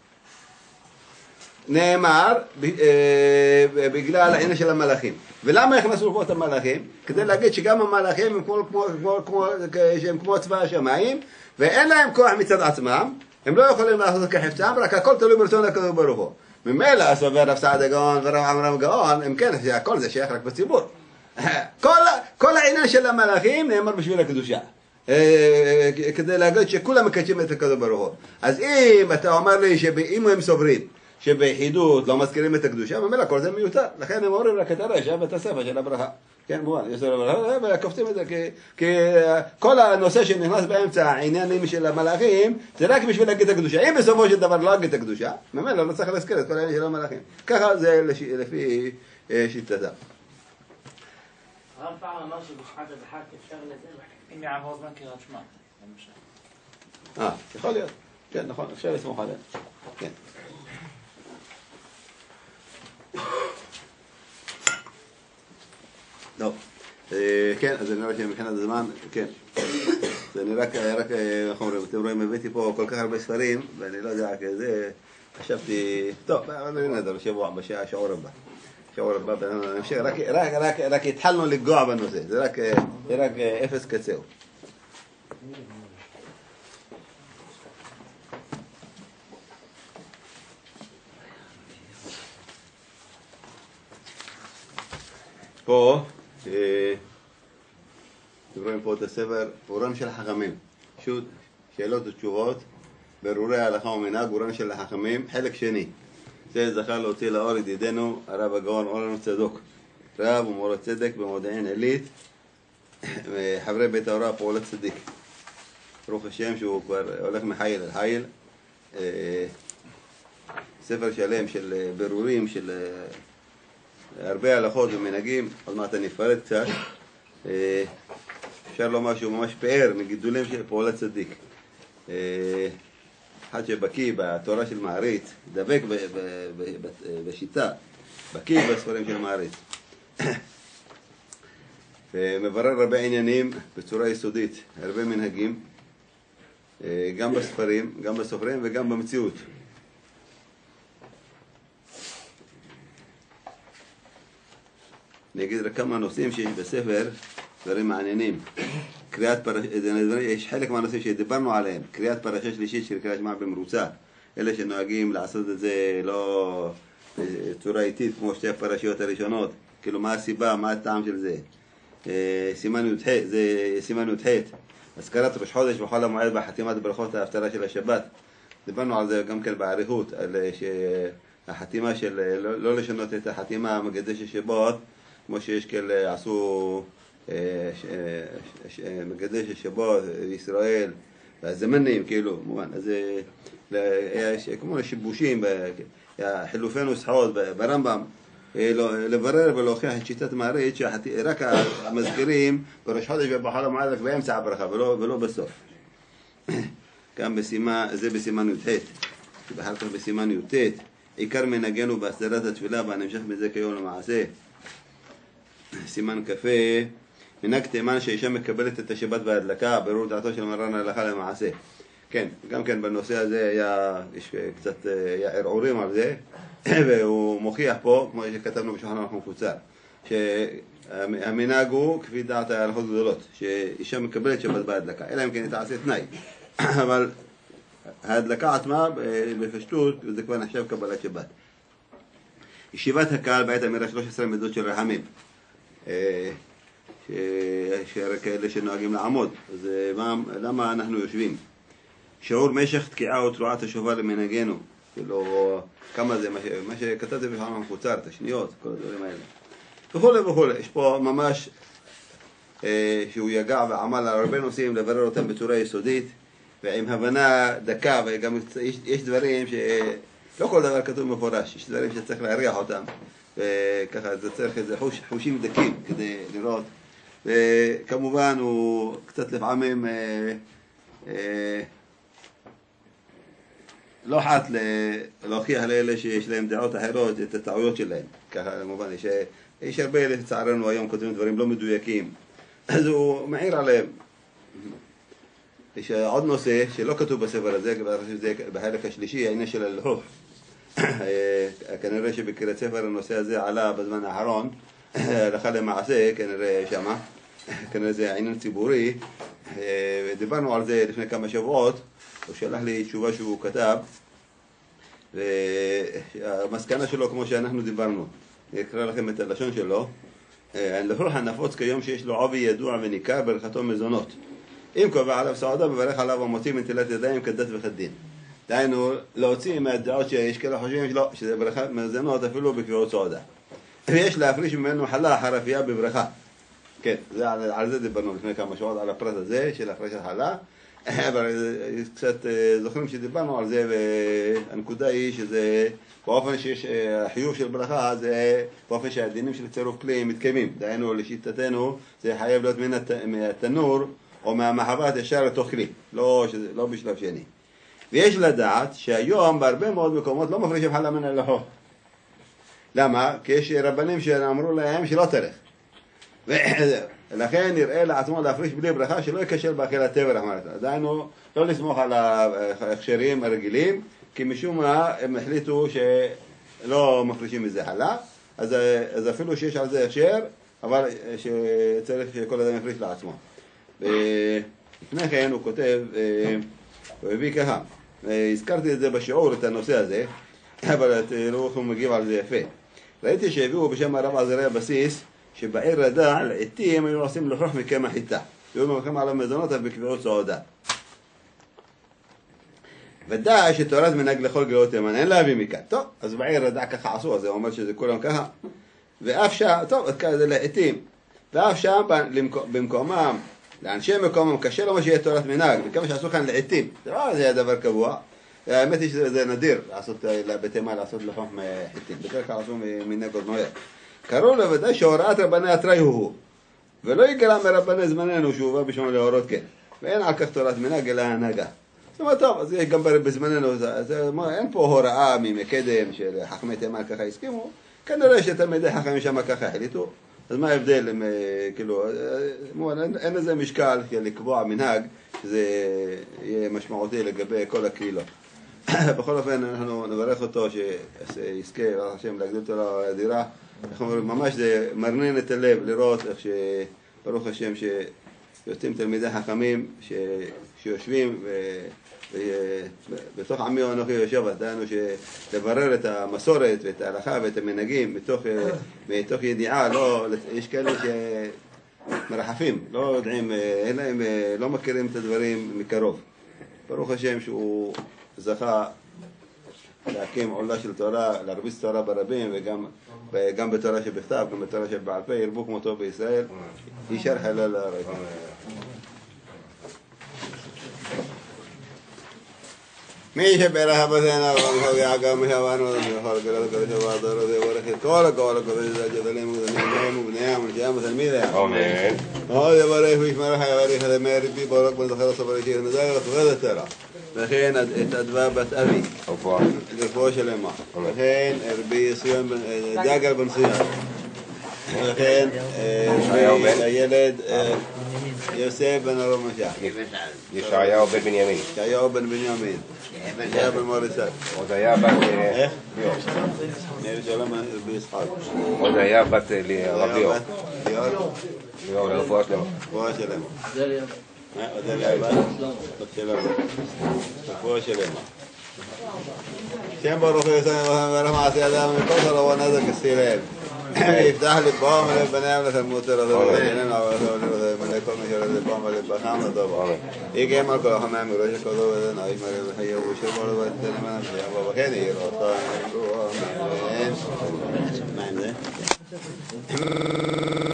S1: נאמר בגלל העניין של המלאכים. ולמה הכנסו פה את המלאכים? כדי להגיד שגם המלאכים הם כמו, כמו, כמו, כמו, שהם כמו צבא השמיים, ואין להם כוח מצד עצמם, הם לא יכולים לעשות כחפצם, רק הכל תלוי ברצון הקדוש ברוך הוא. ממילא סובר רב סעדה גאון ורב עמרם גאון, הם כן, הכל זה שייך רק בציבור. כל, כל העניין של המלאכים נאמר בשביל הקדושה. כדי להגיד שכולם מקדשים את הקדוש ברוך הוא. אז אם אתה אומר לי שאם הם סוברים שביחידות לא מזכירים את הקדושה, ממילא כל זה מיותר. לכן הם אומרים רק את הרשע ואת הספר של הברכה. כן, מובן, יש לו ברכה, וכופתים את זה, כי כל הנושא שנכנס באמצע העניינים של המלאכים, זה רק בשביל להגיד את הקדושה. אם בסופו של דבר לא להגיד את הקדושה, ממילא לא צריך להזכיר את כל העניין של המלאכים. ככה זה לפי שיטתה.
S3: הרב פעם אמר שבשחת הדחק אפשר לזה, אם יעבור זמן קריאת שמע, למשל.
S1: אה, יכול להיות. כן, נכון, אפשר לסמוך עליהם. כן. טוב, כן, אז אני רואה שמבחינת הזמן, כן. אז אני רק, רק, איך אומרים, אתם רואים, הבאתי פה כל כך הרבה ספרים, ואני לא יודע, כזה, חשבתי, טוב, אבל נדבר, שבוע, בשיעור הבא. שיעור הבא, נמשיך, רק, רק, רק, רק התחלנו לגוע בנושא, זה רק, זה רק אפס קצהו. פה, רואים פה את הספר, אורם של החכמים, פשוט שאלות ותשובות, ברורי ההלכה ומנהג, אורם של החכמים, חלק שני. זה זכה להוציא לאור ידידנו, הרב הגאון אורנו צדוק, רב ומורה צדק במודיעין עילית, חברי בית ההוראה פעולת צדיק. ברוך השם שהוא כבר הולך מחייל אל חייל. ספר שלם של ברורים, של הרבה הלכות ומנהגים, עוד מעט אני אפרט קצת. אפשר לומר שהוא ממש פאר מגידולים של פעולת צדיק. אחד שבקיא בתורה של מעריץ, דבק בשיטה, בקיא בספרים של מעריץ. ומברר הרבה עניינים בצורה יסודית, הרבה מנהגים, גם בספרים, גם בסופרים וגם במציאות. אני אגיד רק כמה נושאים שיש בספר, דברים מעניינים. קריאת פרש... יש חלק מהנושאים שדיברנו עליהם, קריאת פרשה שלישית של קריאת שמע במרוצה. אלה שנוהגים לעשות את זה לא בצורה איטית כמו שתי הפרשיות הראשונות, כאילו מה הסיבה, מה הטעם של זה. סימן י"ח, זה סימן י"ח, הזכרת ראש חודש בחול המועד בחתימת ברכות ההפטרה של השבת. דיברנו על זה גם כן באריכות, על החתימה של, לא, לא לשנות את החתימה המקדשת שבועות, כמו שיש כאלה עשו מקדש השבועות ישראל והזמנים, כאילו, מובן, אז כמו לשיבושים, חילופי נוסחאות ברמב"ם, לברר ולהוכיח את שיטת מעריץ שרק המזכירים בראש חודש ובחול המועד רק באמצע הברכה ולא בסוף. גם בסימן, זה בסימן י"ח, ואחר כך בסימן י"ט, עיקר מנהגנו בהסדרת התפילה והנמשך מזה כיום למעשה. סימן כ"ה, מנהג תימן שאישה מקבלת את השבת וההדלקה, ברור דעתו של מרן ההלכה למעשה. כן, גם כן בנושא הזה היה, יש קצת, היה ערעורים על זה, והוא מוכיח פה, כמו שכתבנו בשולחן ערוך מקוצר, שהמנהג הוא כפי דעת ההלכות גדולות, שאישה מקבלת שבת בהדלקה, אלא אם כן היא תעשה תנאי. אבל ההדלקה עצמה, בפשטות, זה כבר נחשב קבלת שבת. ישיבת הקהל בעת אמירה שלוש עשרה מידות של רחמים. שרק אלה שנוהגים לעמוד, אז למה אנחנו יושבים? שיעור משך תקיעה או תרועת השובר למנהגנו, כאילו כמה זה, מה שכתבתי בשולחן ערוך מקוצר, את השניות, כל הדברים האלה וכולי וכולי. יש פה ממש שהוא יגע ועמל על הרבה נושאים לברר אותם בצורה יסודית ועם הבנה דקה, וגם יש דברים שלא כל דבר כתוב מפורש, יש דברים שצריך להריח אותם וככה זה צריך איזה חוש, חושים דקים כדי לראות. וכמובן הוא קצת לפעמים אה, אה, לא חת להוכיח לאלה שיש להם דעות אחרות את הטעויות שלהם. ככה למובן יש, יש הרבה לצערנו היום כותבים דברים לא מדויקים, אז הוא מעיר עליהם. יש עוד נושא שלא כתוב בספר הזה, זה בחלק השלישי, העניין של הלחוף. כנראה שבקריאת ספר הנושא הזה עלה בזמן האחרון, הלכה למעשה, כנראה שמה, כנראה זה עניין ציבורי, ודיברנו על זה לפני כמה שבועות, הוא שלח לי תשובה שהוא כתב, והמסקנה שלו כמו שאנחנו דיברנו, אני אקרא לכם את הלשון שלו, הלחוף הנפוץ כיום שיש לו עובי ידוע וניכר ברכתו מזונות. אם קובע עליו סעודה, בברך עליו המוציא מנטילת ידיים כדת וכדין. דהיינו, להוציא מהדעות שיש כאלה חושבים שלא, שזה ברכת מזונות אפילו בקביעות סעודה. ויש להפריש ממנו חלה חרפייה בברכה. כן, זה, על, על זה דיברנו לפני כמה שעות, על הפרט הזה של הפרשת חלה. אבל קצת זוכרים שדיברנו על זה, והנקודה היא שזה באופן שיש החיוב של ברכה, זה באופן שהדינים של צירוף כלי מתקיימים. דהיינו, לשיטתנו, זה חייב להיות מן התנור או מהמחבת ישר לתוך כלי, לא, שזה, לא בשלב שני. ויש לדעת שהיום בהרבה מאוד מקומות לא מפרישים חלה מן הלחוף. למה? כי יש רבנים שאמרו להם שלא צריך. ולכן נראה לעצמו להפריש בלי ברכה שלא יקשר באכילת תבר. דהיינו, לא לסמוך על ההכשרים הרגילים, כי משום מה הם החליטו שלא מפרישים מזה הלאה, אז, אז אפילו שיש על זה הכשר, אבל שצריך שכל אדם יפריש לעצמו. לפני כן הוא כותב, הוא הביא ככה, הזכרתי את זה בשיעור, את הנושא הזה, אבל תראו איך הוא מגיב על זה יפה. ראיתי שהביאו בשם הרב עזרי הבסיס, שבעיר רדע, לעתים היו עושים לחרוך מקמח חיטה. היו מלכים על המזונות בקביעות סעודה. ודאי שתורת מנהג לכל גלות ימן, אין להביא מכאן. טוב, אז בעיר רדע ככה עשו, אז זה אומר שזה כולם ככה. ואף שם, טוב, אז ככה זה לעתים. ואף שם במקומם, לאנשי מקומם, קשה לו מה שיהיה תורת מנהג, וכמה שעשו כאן לעתים. זה לא היה דבר קבוע. האמת היא שזה נדיר לעשות, בתימה לעשות לחום חיטים. בדרך כלל עשו מנהג אוזנויה. קראו לו ודאי שהוראת רבני התרי הוא, ולא יקרא מרבני זמננו שהוא בא בשביל להורות כן. ואין על כך תורת מנהג אלא הנהגה. זאת אומרת, טוב, אז יש גם בזמננו, אין פה הוראה ממקדם של חכמי תימן ככה הסכימו, כנראה שתלמידי חכמים שם ככה החליטו, אז מה ההבדל, הם, כאילו, אין, אין לזה משקל לקבוע מנהג, שזה יהיה משמעותי לגבי כל הקהילות. בכל אופן, אנחנו נברך אותו שיזכה, ברוך השם, להגדיל אותו לאדירה. אנחנו אומרים, ממש זה מרנין את הלב לראות איך שברוך השם שיוצאים תלמידי חכמים ש... שיושבים ובתוך עמי אנוכי יושב, אז דהיינו לברר את המסורת ואת ההלכה ואת המנהגים מתוך, מתוך ידיעה, לא, יש כאלה שמרחפים, לא יודעים, אין להם, לא מכירים את הדברים מקרוב. ברוך השם שהוא זכה להקים עולה של תורה, להרביץ תורה ברבים וגם גם בתורה שבכתב, גם בתורה שבעל פה, ירבו כמותו בישראל, יישר חלל הארץ. מי שברך אבותינו וברכו ויעקב משבנו ובכל גלות הקדוש ובעדרו וברך את כל הכל הקדוש הגדולים וגדולים ובניהם ונשיהם ותלמידיהם. אמן. עוד יברך וישמרך יברך את המאיר רבי ברוך בן זכר הסובר ישיר נזר ותפרד התורה. וכן את אדווה בת אבי. לרפואה שלמה. וכן רבי ציון דגל בן ציון. וכן הילד יוסף בן הרמשה.
S6: ישעיהו בן בנימין.
S1: ישעיהו בן בנימין. ישעיהו בן מוריסת.
S6: עוד היה בת...
S1: איך? נראה שלום בישחק.
S6: עוד היה בת רב ליאור.
S1: ליאור?
S6: ליאור, לרפואה שלמה.
S1: רפואה שלמה. עוד היה בת? בת שלמה. רפואה שלמה. שם ברוך יוסף ורח מעשי אדם מכל סלו ונזק הסילם. יפתח לבם ולבניהם לתלמוד תורה ולבניהם ולבני כל מי שלד לבם ולבחם לטובה. יגעים על כל החמם מראש הכדור ודנה איש מרי וחייה ושיר בו לבית תלמנה חייה בו וכן יראו אותו אמן. מה עם זה?